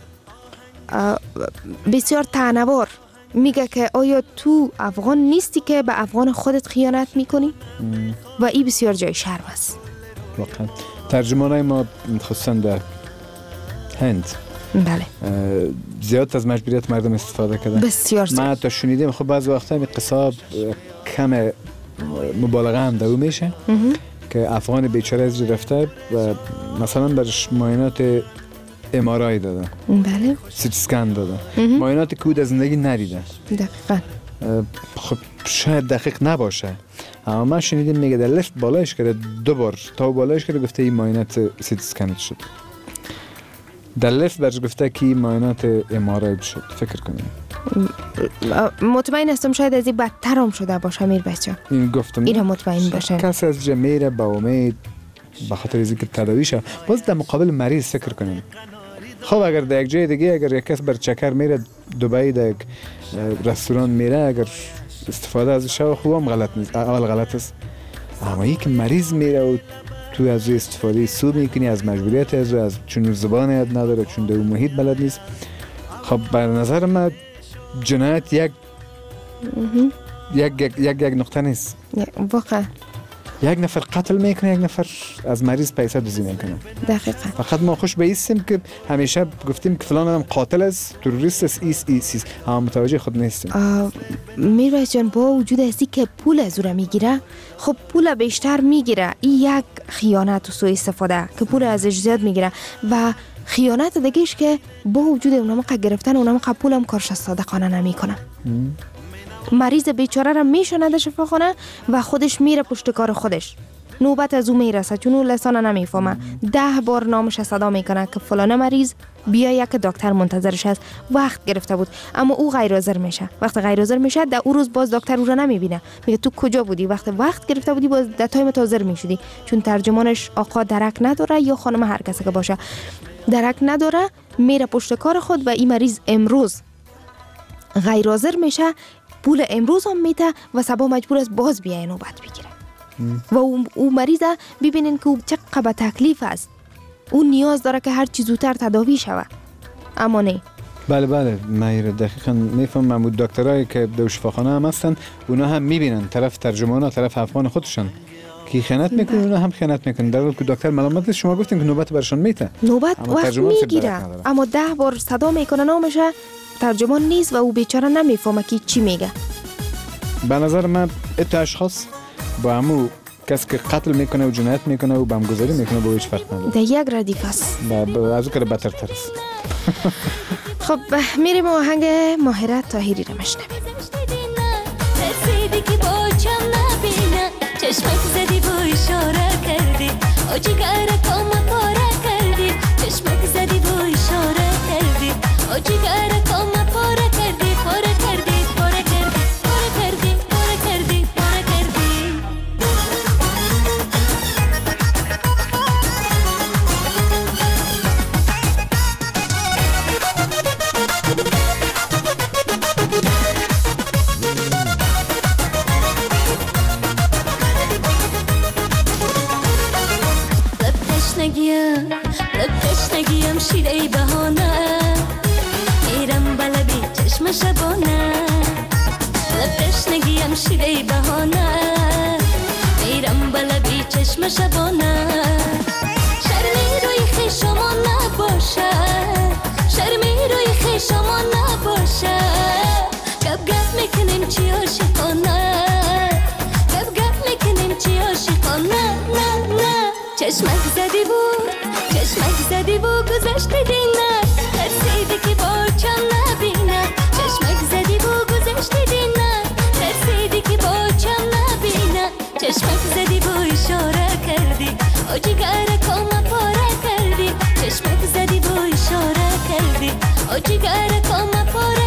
[SPEAKER 10] بسیار تنوار میگه که آیا تو افغان نیستی که به افغان خودت خیانت میکنی؟ و این بسیار جای شرم است.
[SPEAKER 8] واقعا ترجمانای ما خصوصا در هند
[SPEAKER 10] بله
[SPEAKER 8] زیاد از مجبوریت مردم استفاده کردن.
[SPEAKER 10] بسیار زیاد.
[SPEAKER 8] من تا شنیدم خب بعضی وقتا این قصاب کم مبالغه هم دو میشه که افغان بیچاره از رفته و مثلا برش معاینات ام آر آی دادن
[SPEAKER 10] بله
[SPEAKER 8] سیتی اسکن دادن معاینات که او در زندگی ندیده
[SPEAKER 10] دقیقاً
[SPEAKER 8] خب شاید دقیق نباشه اما من شنیدم میگه در لفت بالایش کرده دو بار تا بالایش کرده گفته این معاینات سیتی اسکن شد در لفت برش گفته که معاینات ام آر آی شد فکر کنیم
[SPEAKER 10] مطمئن هستم شاید از این بدتر هم شده باشه میر بچه
[SPEAKER 8] این گفتم
[SPEAKER 10] این مطمئن باشه
[SPEAKER 8] کسی از جمیره با امید به خاطر از اینکه تداوی شه باز در مقابل مریض فکر کنیم خب اگر در یک جای دیگه اگر یک کس بر چکر میره دبی در یک رستوران میره اگر استفاده از شو خوبم غلط نیست اول غلط است اما یک مریض میره و تو از استفاده سود میکنی از مجبوریت از از چون زبان یاد نداره چون در محیط بلد نیست خب به نظر من جنایت یک یک یک یک نقطه نیست
[SPEAKER 10] واقعا
[SPEAKER 8] یک نفر قتل میکنه یک نفر از مریض پیسه دوزی میکنه
[SPEAKER 10] دقیقاً
[SPEAKER 8] فقط ما خوش به ایستیم که همیشه گفتیم که فلان هم قاتل است تروریست است ایس ایس ایس اما متوجه خود نیستیم
[SPEAKER 10] میرویس جان با وجود هستی که پول از او را میگیره خب پول بیشتر میگیره این یک خیانت و سوء استفاده که پول ازش زیاد میگیره و خیانت دیگهش که با وجود اونم قد گرفتن اونم قبول هم کارش صادقانه نمیکنه مریض بیچاره را میشونه در شفاخانه و خودش میره پشت کار خودش نوبت از او میرسه چون او لسان نمیفهمه ده بار نامش صدا میکنه که فلانه مریض بیا یک دکتر منتظرش هست وقت گرفته بود اما او غیر حاضر میشه وقت غیر حاضر میشه در اون روز باز دکتر او را نمیبینه میگه تو کجا بودی وقت وقت گرفته بودی باز در تایم حاضر میشدی چون ترجمانش آقا درک نداره یا خانم هر کسی که باشه درک نداره میره پشت کار خود و این مریض امروز غیر حاضر میشه پول امروز هم میده و صبح مجبور است باز بیای نوبت بگیره و او, او مریض ببینین که او چقدر تکلیف است او نیاز داره که هر چی زودتر تداوی شود اما نه
[SPEAKER 8] بله بله من دقیقاً میفهم محمود دکترایی که در شفاخانه هم هستن اونا هم میبینن طرف ترجمانا طرف افغان خودشون کی خیانت میکنه اونا هم خیانت میکنن در حالی که دکتر ملامت شما گفتین که نوبت برشون میته
[SPEAKER 10] نوبت وقت میگیره اما ده بار صدا میکنه نامشه ترجمان نیست و او بیچاره نمیفهمه که چی میگه
[SPEAKER 8] به نظر من ات اشخاص با همو کسی که قتل میکنه و جنایت میکنه و بمگذاری میکنه با هیچ فرق نداره
[SPEAKER 10] ده یک ردیف است
[SPEAKER 8] از او که بدتر تر است
[SPEAKER 10] خب میریم آهنگ ماهره طاهری رو مشنویم
[SPEAKER 15] رسیدی که با چم نبینه چشمک زدی و اشاره کردی او جگر کام پاره کردی چشمک زدی و اشاره کردی او جگر کام پاره کردی پاره کردی پاره کردی پاره کردی پاره کردی پاره کردی نگیم لب تشنگیم شیره بهانه میرم بلبی چشم شبانه لب تشنگیم شیره بهانه میرم بلبی چشم شبانه شرمی روی خیشمان نباشه شرمی روی خیشمان نباشه گپ گپ میکنیم چی عاشقانه گپ گپ میکنیم چی عاشقانه نه نه چشمک زدی بود چشمک زدی بود گذشتی دینه ترسیدی که با چم نبینه چشمک زدی بود گذشتی دینه ترسیدی که با چم نبینه چشمک زدی بود اشاره کردی او جگر کام پاره کردی چشمک زدی بود اشاره کردی او جگر کام پاره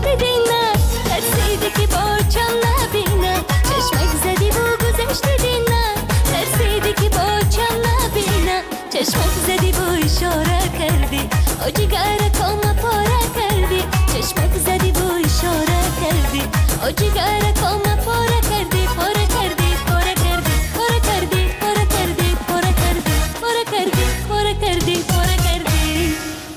[SPEAKER 15] دیدی نه ترسیدی که با چم نبینه چشمک زدی و گذشت دیدی نه ترسیدی که با چم نبینه چشمک زدی و اشاره کردی او جگر کام پاره کردی چشمک زدی و اشاره کردی او جگر کام پاره کردی پاره کردی پاره کردی پاره کردی پاره کردی پاره کردی پاره کردی پاره کردی پاره کردی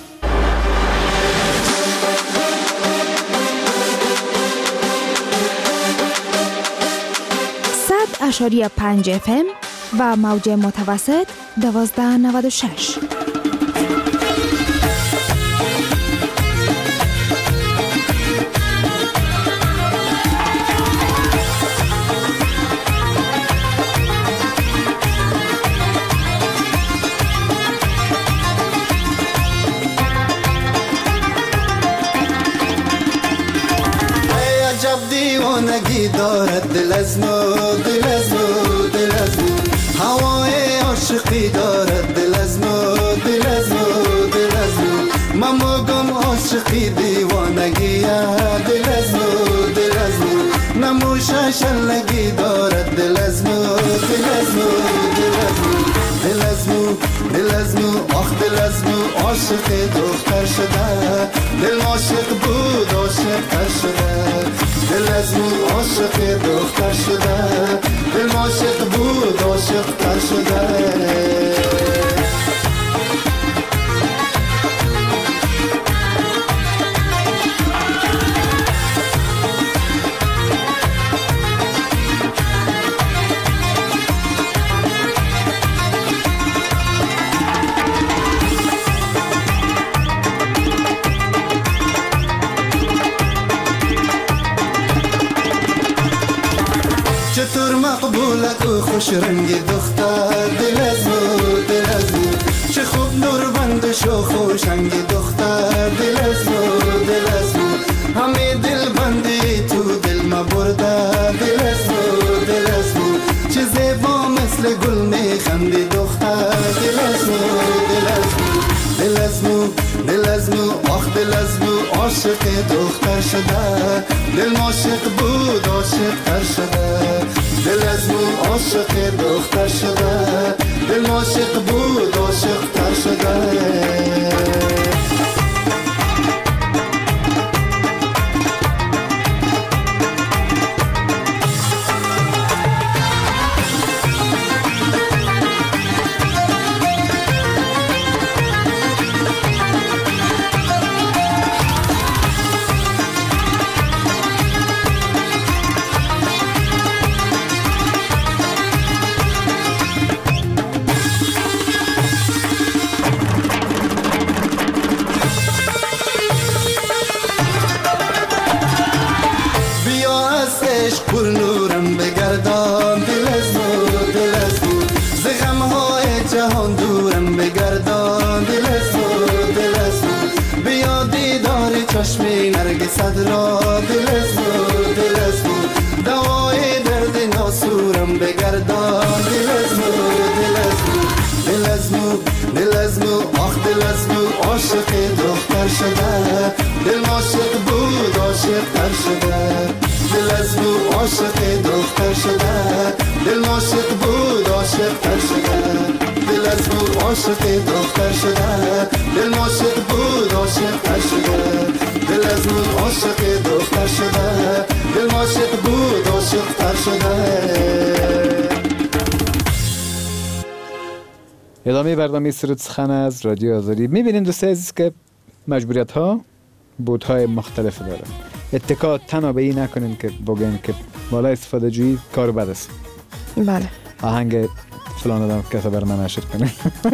[SPEAKER 10] صد اشاریه پنج اف ام و موج متوسط دوازده نود و شش.
[SPEAKER 11] دیوانگی دارد دل از ما دل از ما دل از ما هوای عاشقی دارد دل از ما دل از ما دل از ما من مگم عاشقی دیوانگی دل از ما دل از ما نموشه شلگی دارد دل از ما دل از ما دل از ما دل از ما دل از ما آخ دل از ما عاشق دختر شده دل عاشق بود عاشق تر شده دل از مو عاشق دختر شده دل عاشق بود عاشق تر شده چطور مقبولک و خوش رنگ دختر دل از مو دل از مو چه خوب نور بندش و خوشنگ دختر دل از مو دل از مو همه دل بندی تو دل ما برده دل از مو دل از مو چه زیبا مثل گل میخندی دختر دل از مو دل از مو دل از مو دل از مو آخ دل از مو عاشق دختر شده دل عاشق بود عاشق تر شده دل از مو عاشق دختر شده دل عاشق بود عاشق تر شده پر نورم بگردان دل از مو دل از مو ز غم‌های جهان دورم بگردان دل از مو دل از مو بیا دیدار چشم نرگست را دل از مو دل از مو دوای درد ناسورم بگردان دل از مو دل از مو دل از مو دل از مو آخ دل از مو عاشق دختر شده دل عاشق بود عاشق تر شده دل از مو عاشق دختر شده دل عاشق بود عاشق تر شده دل از مو عاشق دختر شده دل عاشق بود عاشق تر شده دل از مو عاشق دختر شده دل عاشق بود عاشق تر شده.
[SPEAKER 8] ادامه برنامه سرود سخن از رادیو آزادی. میبینیم دوستان عزیز که مجبوریت ها بودهای مختلف داره. اتکا تنها به این نکنین که بگین که بالا استفاده جویی کار بد است.
[SPEAKER 10] بله.
[SPEAKER 8] آهنگ فلان آدم کسا بر من نشد کنین.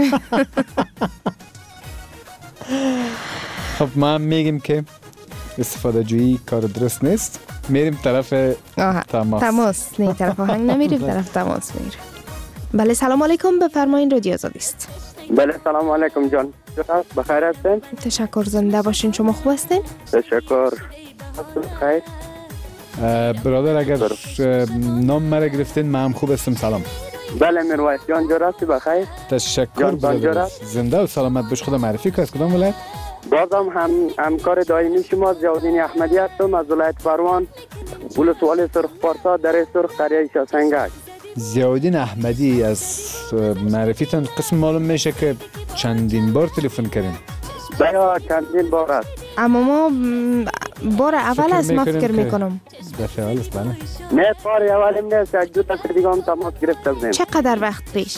[SPEAKER 8] خب ما میگیم که استفاده جویی کار درست نیست. میریم طرف تماس.
[SPEAKER 10] تماس نه طرف آهنگ نمیریم طرف تماس میریم. بله سلام علیکم بفرمایین رادیو آزادی است.
[SPEAKER 16] بله سلام علیکم جان. بخیر هستین؟
[SPEAKER 10] تشکر زنده باشین. شما خوب هستین؟
[SPEAKER 16] تشکر. خیر.
[SPEAKER 8] برادر اگر نام مرا گرفتین من هم خوب هستم. سلام.
[SPEAKER 16] بله میرویس جان جان هستی بخیر؟
[SPEAKER 8] تشکر برادر. زنده و سلامت باش. خدا معرفی که از کدام ولایت؟
[SPEAKER 16] بازم هم همکار دائمی شما ضیاءالدین احمدی هستم از ولایت پروان، ولسوالی سرخ پارسا، دره سرخ، قریه شاسنگک.
[SPEAKER 8] ضیاءالدین احمدی، از معرفیتان قسم معلوم میشه که چندین بار تلفن کردین؟
[SPEAKER 16] بیا چندین بار است.
[SPEAKER 10] اما ما بار اول است ما فکر میکنم.
[SPEAKER 8] دفعه اول است بله.
[SPEAKER 16] نه بار اولم نیست، یک دو تا دیگه هم تماس گرفته بودیم.
[SPEAKER 10] چقدر وقت پیش؟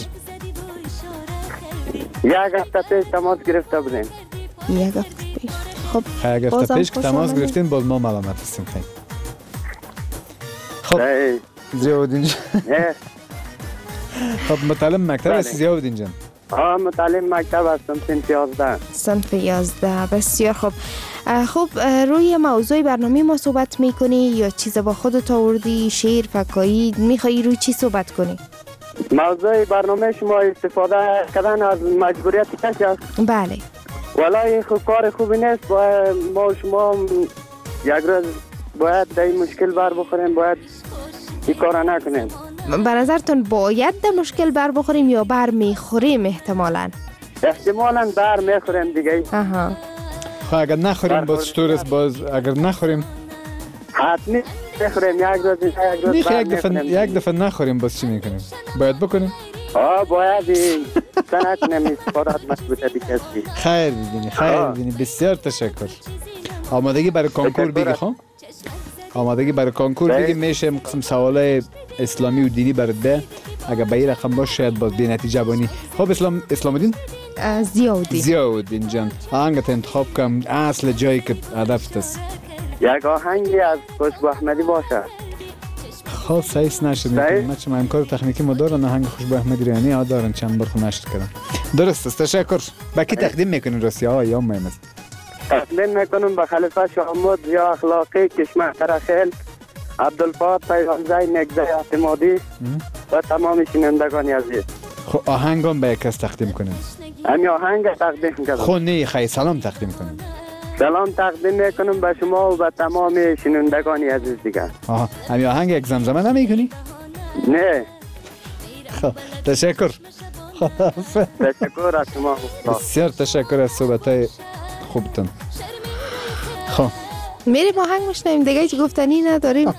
[SPEAKER 16] یک هفته پیش تماس گرفته بودیم.
[SPEAKER 10] یک هفته پیش. خب
[SPEAKER 8] یک هفته پیش که تماس گرفتین باز ما ملامت هستیم خیلی. خب ضیاءالدین جان. خب متعلم مکتب هستی ضیاءالدین جان؟
[SPEAKER 16] آه متعلم مکتب هستم، صنف یازده.
[SPEAKER 10] صنف یازده، بسیار خوب. خب روی موضوع برنامه ما صحبت میکنی یا چیز با خودت آوردی، شعر، فکایی، میخوایی روی چی صحبت کنی؟
[SPEAKER 16] موضوع برنامه شما استفاده کردن از مجبوریت کسی است؟
[SPEAKER 10] بله.
[SPEAKER 16] ولای خوب کار خوبی نیست، باید ما شما یک روز باید در این مشکل بر بخوریم، باید این کار نکنیم.
[SPEAKER 10] به نظرتون باید در مشکل بر بخوریم یا بر میخوریم احتمالاً؟
[SPEAKER 16] احتمالاً بر میخوریم دیگه.
[SPEAKER 10] آها.
[SPEAKER 8] خب اگر نخوریم باز چطور است؟ باز اگر نخوریم
[SPEAKER 16] حتمی میخوریم، یک روز یک روز
[SPEAKER 8] یک دفعه یک دفعه نخوریم باز چی میکنیم؟ باید بکنیم؟
[SPEAKER 16] آه باید سنت نمی استفادات مشبوطه دیگه.
[SPEAKER 8] خیر ببینی خیر ببینی بسیار تشکر. آمادگی برای کنکور بگی خب؟ آمادگی برای کنکور بگی میشه قسم سوالای اسلامی و دینی برات ده، اگر به این رقم باشه شاید باز بی نتیجه بانی. خب اسلام اسلام الدین
[SPEAKER 10] ضیاءالدین
[SPEAKER 8] ضیاءالدین جان آهنگت انتخاب کم اصل جایی که هدفت است.
[SPEAKER 16] یک آهنگی از خوشبو احمدی باشه.
[SPEAKER 8] خب سعیس نشد من چه همکار تکنیکی ما دارن آهنگ خوشبو احمدی رانی ها دارن چند بار خون نشد کردن. درست است تشکر. با کی تقدیم میکنین راستی ها یا مهم است؟
[SPEAKER 16] تقدیم میکنم به خلیفه شامود یا اخلاقی کشمه ترخیل، عبدالفات پیوانزه نگزه اعتمادی و تمام شنوندگان عزیز.
[SPEAKER 8] خب آهنگ هم به یک کس تقدیم کنیم؟
[SPEAKER 16] همی آهنگ تقدیم کنم.
[SPEAKER 8] خب نه خیلی سلام تقدیم کنیم.
[SPEAKER 16] سلام تقدیم میکنم به شما و به تمام شنوندگان عزیز دیگر.
[SPEAKER 8] آها همی آهنگ یک زمزمه نمی
[SPEAKER 16] نه.
[SPEAKER 8] خب تشکر.
[SPEAKER 16] تشکر از شما.
[SPEAKER 8] بسیار تشکر از صحبتای خوبتون. خب
[SPEAKER 10] میریم آهنگ میشنویم دیگه هیچ گفتنی نداریم.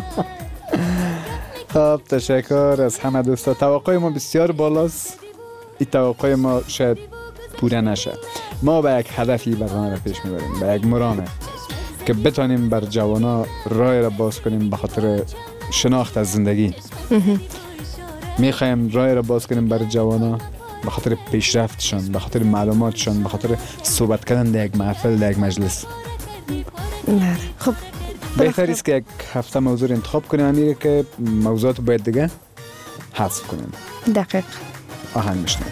[SPEAKER 8] خب تشکر از همه دوستا. توقع ما بسیار بالاست. این توقع ما شاید پوره نشه. ما به یک هدفی برنامه را پیش میبریم، به یک مرامه که بتانیم بر جوانا راه را باز کنیم به خاطر شناخت از زندگی. میخوایم راه را باز کنیم بر جوانا به خاطر پیشرفتشان، به خاطر معلوماتشان، به خاطر صحبت کردن در یک محفل، در یک مجلس.
[SPEAKER 10] نه خب
[SPEAKER 8] بهتر است که یک هفته موضوع انتخاب کنیم امیره که موضوعات باید دیگه حذف کنیم.
[SPEAKER 10] دقیق.
[SPEAKER 8] آهنگ میشنویم.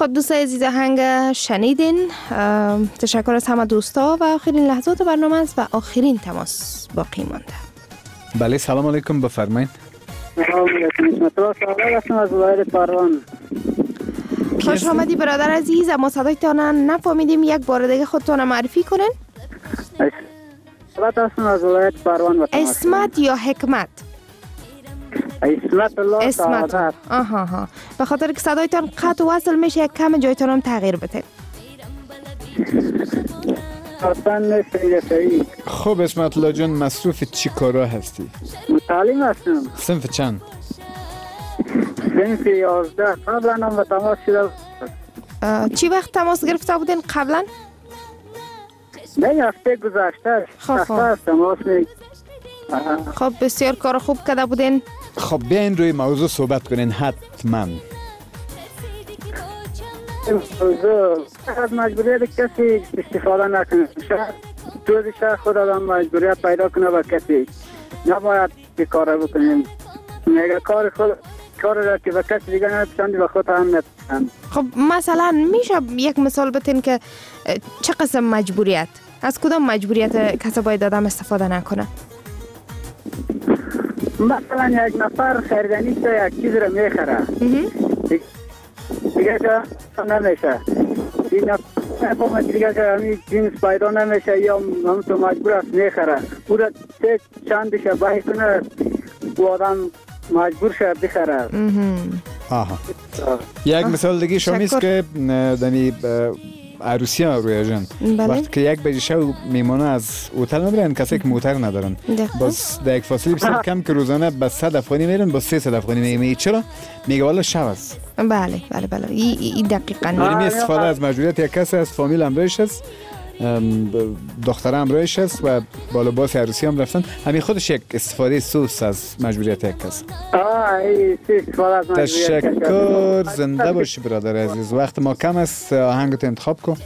[SPEAKER 10] خب دوستای عزیز آهنگ شنیدین. تشکر از همه دوستا و آخرین لحظات برنامه است و آخرین تماس باقی مانده.
[SPEAKER 8] بله سلام علیکم بفرمایید.
[SPEAKER 14] سلام علیکم. مطلب سوال هستم از ولایت پروان.
[SPEAKER 10] خوش آمدی برادر عزیز. ما صدایتان نفهمیدیم، یک بار دیگه خودتون معرفی کنین.
[SPEAKER 14] اسمت هستم از ولایت پروان.
[SPEAKER 10] اسمت یا حکمت؟
[SPEAKER 14] اسمت الله
[SPEAKER 10] اسمت. آها ها. به خاطر که صدایتان قطع و وصل میشه یک کم جایتان هم تغییر بده.
[SPEAKER 8] خب اسمت الله جان مصروف چی کارا هستی؟
[SPEAKER 14] متعلم هستم.
[SPEAKER 8] صنف چند؟
[SPEAKER 14] صنف یازده. قبلا هم به تماس شده.
[SPEAKER 10] چی وقت تماس گرفته بودین قبلا؟
[SPEAKER 14] نه هفته گذشته.
[SPEAKER 10] خب
[SPEAKER 14] خب تماس می
[SPEAKER 10] خب بسیار کار خوب کرده بودین.
[SPEAKER 8] خب بیاین روی موضوع صحبت کنین حتما.
[SPEAKER 14] موضوع از مجبوریت کسی استفاده نکنه. شاید توی شهر خود آدم مجبوریت پیدا کنه با کسی نباید که کار بکنیم. میگه کار خود کار را که به کسی دیگه نپسندی به خود هم نپسند.
[SPEAKER 10] خب مثلا میشه یک مثال بتین که چه قسم مجبوریت؟ از کدام مجبوریت کسی باید آدم استفاده نکنه؟
[SPEAKER 14] مثلا یک نفر خریدنی که یک چیز را میخره دیگه که نمیشه این نفر دیگه که همین جنس پیدا نمیشه یا هم تو مجبور است میخره او را سه چندش باید کنه و آدم مجبور شد بخره.
[SPEAKER 8] آها یک مثال دیگه شمیست که دمی عروسی ها روی جان وقتی که یک بجه شو میمانه از اوتل میبرن کسی که موتر ندارن باز در یک فاصله بسیار کم که روزانه به صد افغانی میرن با سه صد افغانی میگه چرا؟ میگه والا شو است.
[SPEAKER 10] بله بله بله این دقیقا
[SPEAKER 8] یعنی استفاده از مجبوریت یک کسی از فامیل همراهش است، دختره همراهش است و با لباس عروسی هم رفتن. همین خودش یک استفاده سوس از مجبوریت یک کس. تشکر. زنده باشی برادر عزیز. وقت ما کم است، آهنگت انتخاب کن.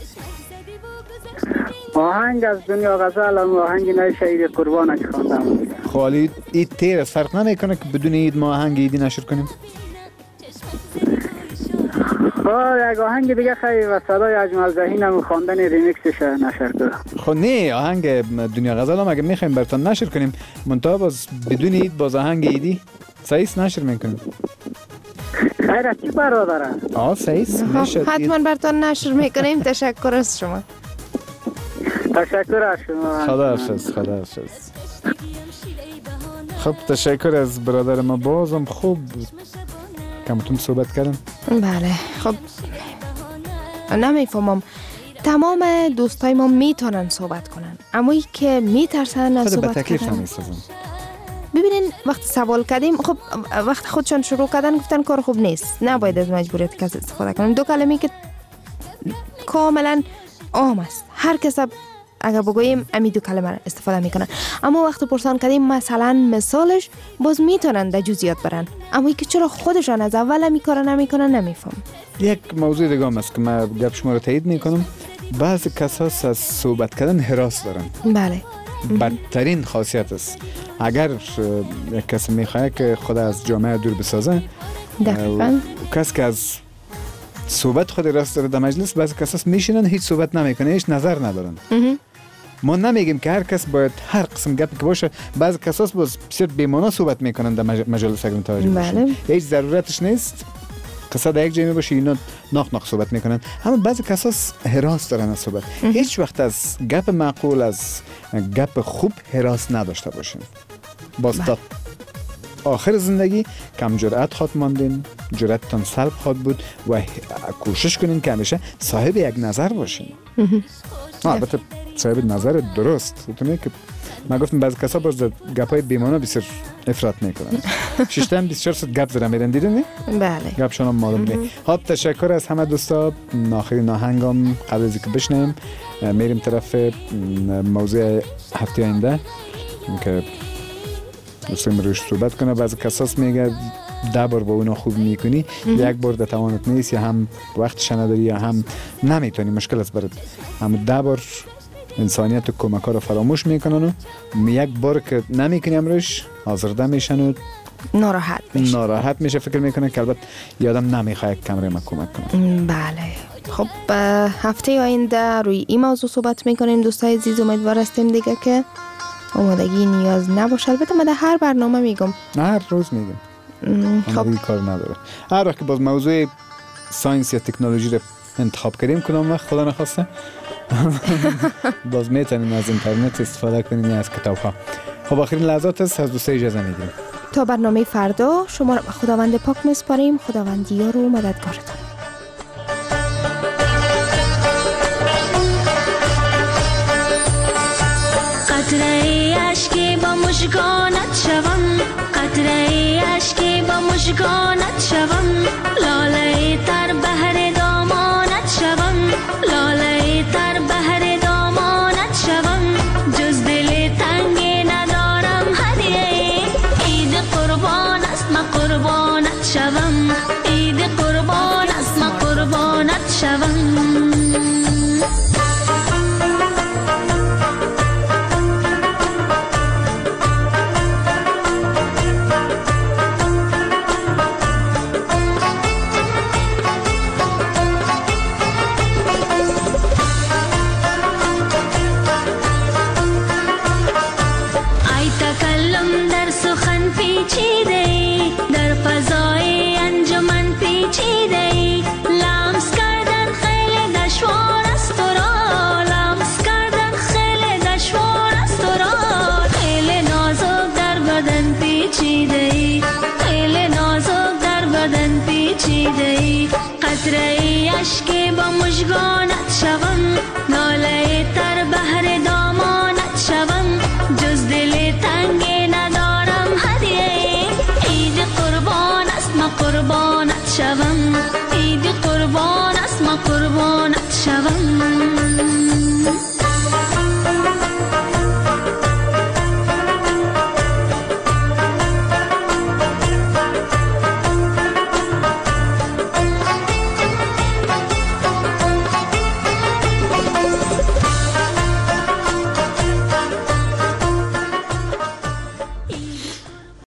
[SPEAKER 14] آهنگ از دنیا غزل و آهنگ نای شهید قربانش خواندم.
[SPEAKER 8] خالی این تیر فرق نمیکنه که بدون اید ما آهنگ ایدی نشر کنیم؟
[SPEAKER 14] خب یک آهنگ دیگه خیلی و صدای اجمل ذهین هم خواندن ریمیکسش نشر کنم.
[SPEAKER 8] خب نه آهنگ دنیا غزل هم اگه میخوایم براتون نشر کنیم منتها باز بدون اید باز آهنگ ایدی سعیس نشر میکنیم.
[SPEAKER 14] خیره چی برادره؟
[SPEAKER 8] آه سعیس میشد
[SPEAKER 10] حتما براتون نشر میکنیم. تشکر از شما.
[SPEAKER 14] تشکر از شما.
[SPEAKER 8] خدا حافظ. خدا حافظ. خب تشکر از برادر ما. بازم خوب کمتون صحبت کردن.
[SPEAKER 10] بله خب نمیفهمم تمام دوستای ما میتونن صحبت کنن اما ای که میترسن از صحبت کردن. ببینین وقتی سوال کردیم خب وقتی خودشان شروع کردن گفتن کار خوب نیست، نباید از مجبوریت کسی استفاده کنیم. دو کلمه که کاملا عام است، هر کس اگر بگوییم امی دو کلمه را استفاده میکنن. اما وقتی پرسان کردیم مثلا مثالش باز میتونن در جزئیات برن اما ای که چرا خودشان از اول میکارن نمیکنن نمیفهم.
[SPEAKER 8] یک موضوع دیگه هم است که من گپ شما رو تایید میکنم. بعضی کساس از صحبت کردن هراس دارن.
[SPEAKER 10] بله
[SPEAKER 8] بدترین خاصیت است. اگر یک کسی میخواد که خود از جامعه دور بسازه
[SPEAKER 10] دقیقاً
[SPEAKER 8] کس که از صحبت خود راست داره در مجلس بعضی کساس میشینن هیچ صحبت نمیکنه، هیچ نظر ندارن. ما نمیگیم که هر کس باید هر قسم گپی که باشه. بعضی کساس باز بسیار بی‌معنی صحبت میکنن در مجالس اگر متوجه باشین. هیچ ضرورتش نیست. قصه در یک جایی باشه اینا ناخ ناخ صحبت میکنن. اما بعضی کساس هراس دارن از صحبت. هیچ وقت از گپ معقول از گپ خوب هراس نداشته باشین. باز تا آخر زندگی کم جرأت خواهد ماندین، جرأتتان سلب خواهد بود و کوشش کنین که همیشه صاحب یک نظر باشین. البته صاحب نظر درست. میتونه که من گفتم بعضی کسا باز گپای بی‌معنی بسیار افراط میکنن. ششتن بیست و چهار ساعت گپ زدن میرن دیدین نه؟
[SPEAKER 10] بله.
[SPEAKER 8] گپشون هم معلوم نیست. خب تشکر از همه دوستا. آخرین آهنگم قبل از اینکه بشنویم میریم طرف موضوع هفته آینده که دوستان روش صحبت کنه. بعضی کساس میگه ده بار با اونا خوب میکنی یک بار در توانت نیست یا هم وقتش نداری یا هم نمیتونی، مشکل است برات. اما ده بار انسانیت و کمک ها رو فراموش میکنن و یک بار که نمیکنی امروش آزرده میشن و
[SPEAKER 10] ناراحت میشه
[SPEAKER 8] ناراحت میشه فکر میکنه که البته یادم نمیخواد کمره ما کمک کنه.
[SPEAKER 10] بله خب هفته آینده روی این موضوع صحبت میکنیم دوستای عزیز. امیدوار هستیم دیگه که آمادگی نیاز نباشه. البته من در هر برنامه میگم،
[SPEAKER 8] هر روز میگم خب کار نداره. هر وقت که باز موضوع ساینس یا تکنولوژی رو انتخاب کردیم کدام وقت خدا نخواسته باز میتونیم از اینترنت استفاده کنیم یا از کتاب ها. خب آخرین لحظات است، از دوستای اجازه میگیریم
[SPEAKER 10] تا برنامه فردا شما را به خداوند پاک میسپاریم. خداوند یار و مددگارتان.
[SPEAKER 15] قطره اشکی با مژگانت شوم، قطره اشکی با مژگانت شوم، لاله تر بهر دامانت شوم، لاله تر بهر دامانت شوم، جز دل تنگی ندارم هدیه، عید قربان است ما قربانت شوم، عید قربان است ما قربانت شوم. قطره اشکی با مژگانت شوم، لاله تر بهر دامانت شوم، جز دل تنگی ندارم هدیه، عید قربان است ما قربانت شوم، عید قربان است ما قربانت شوم.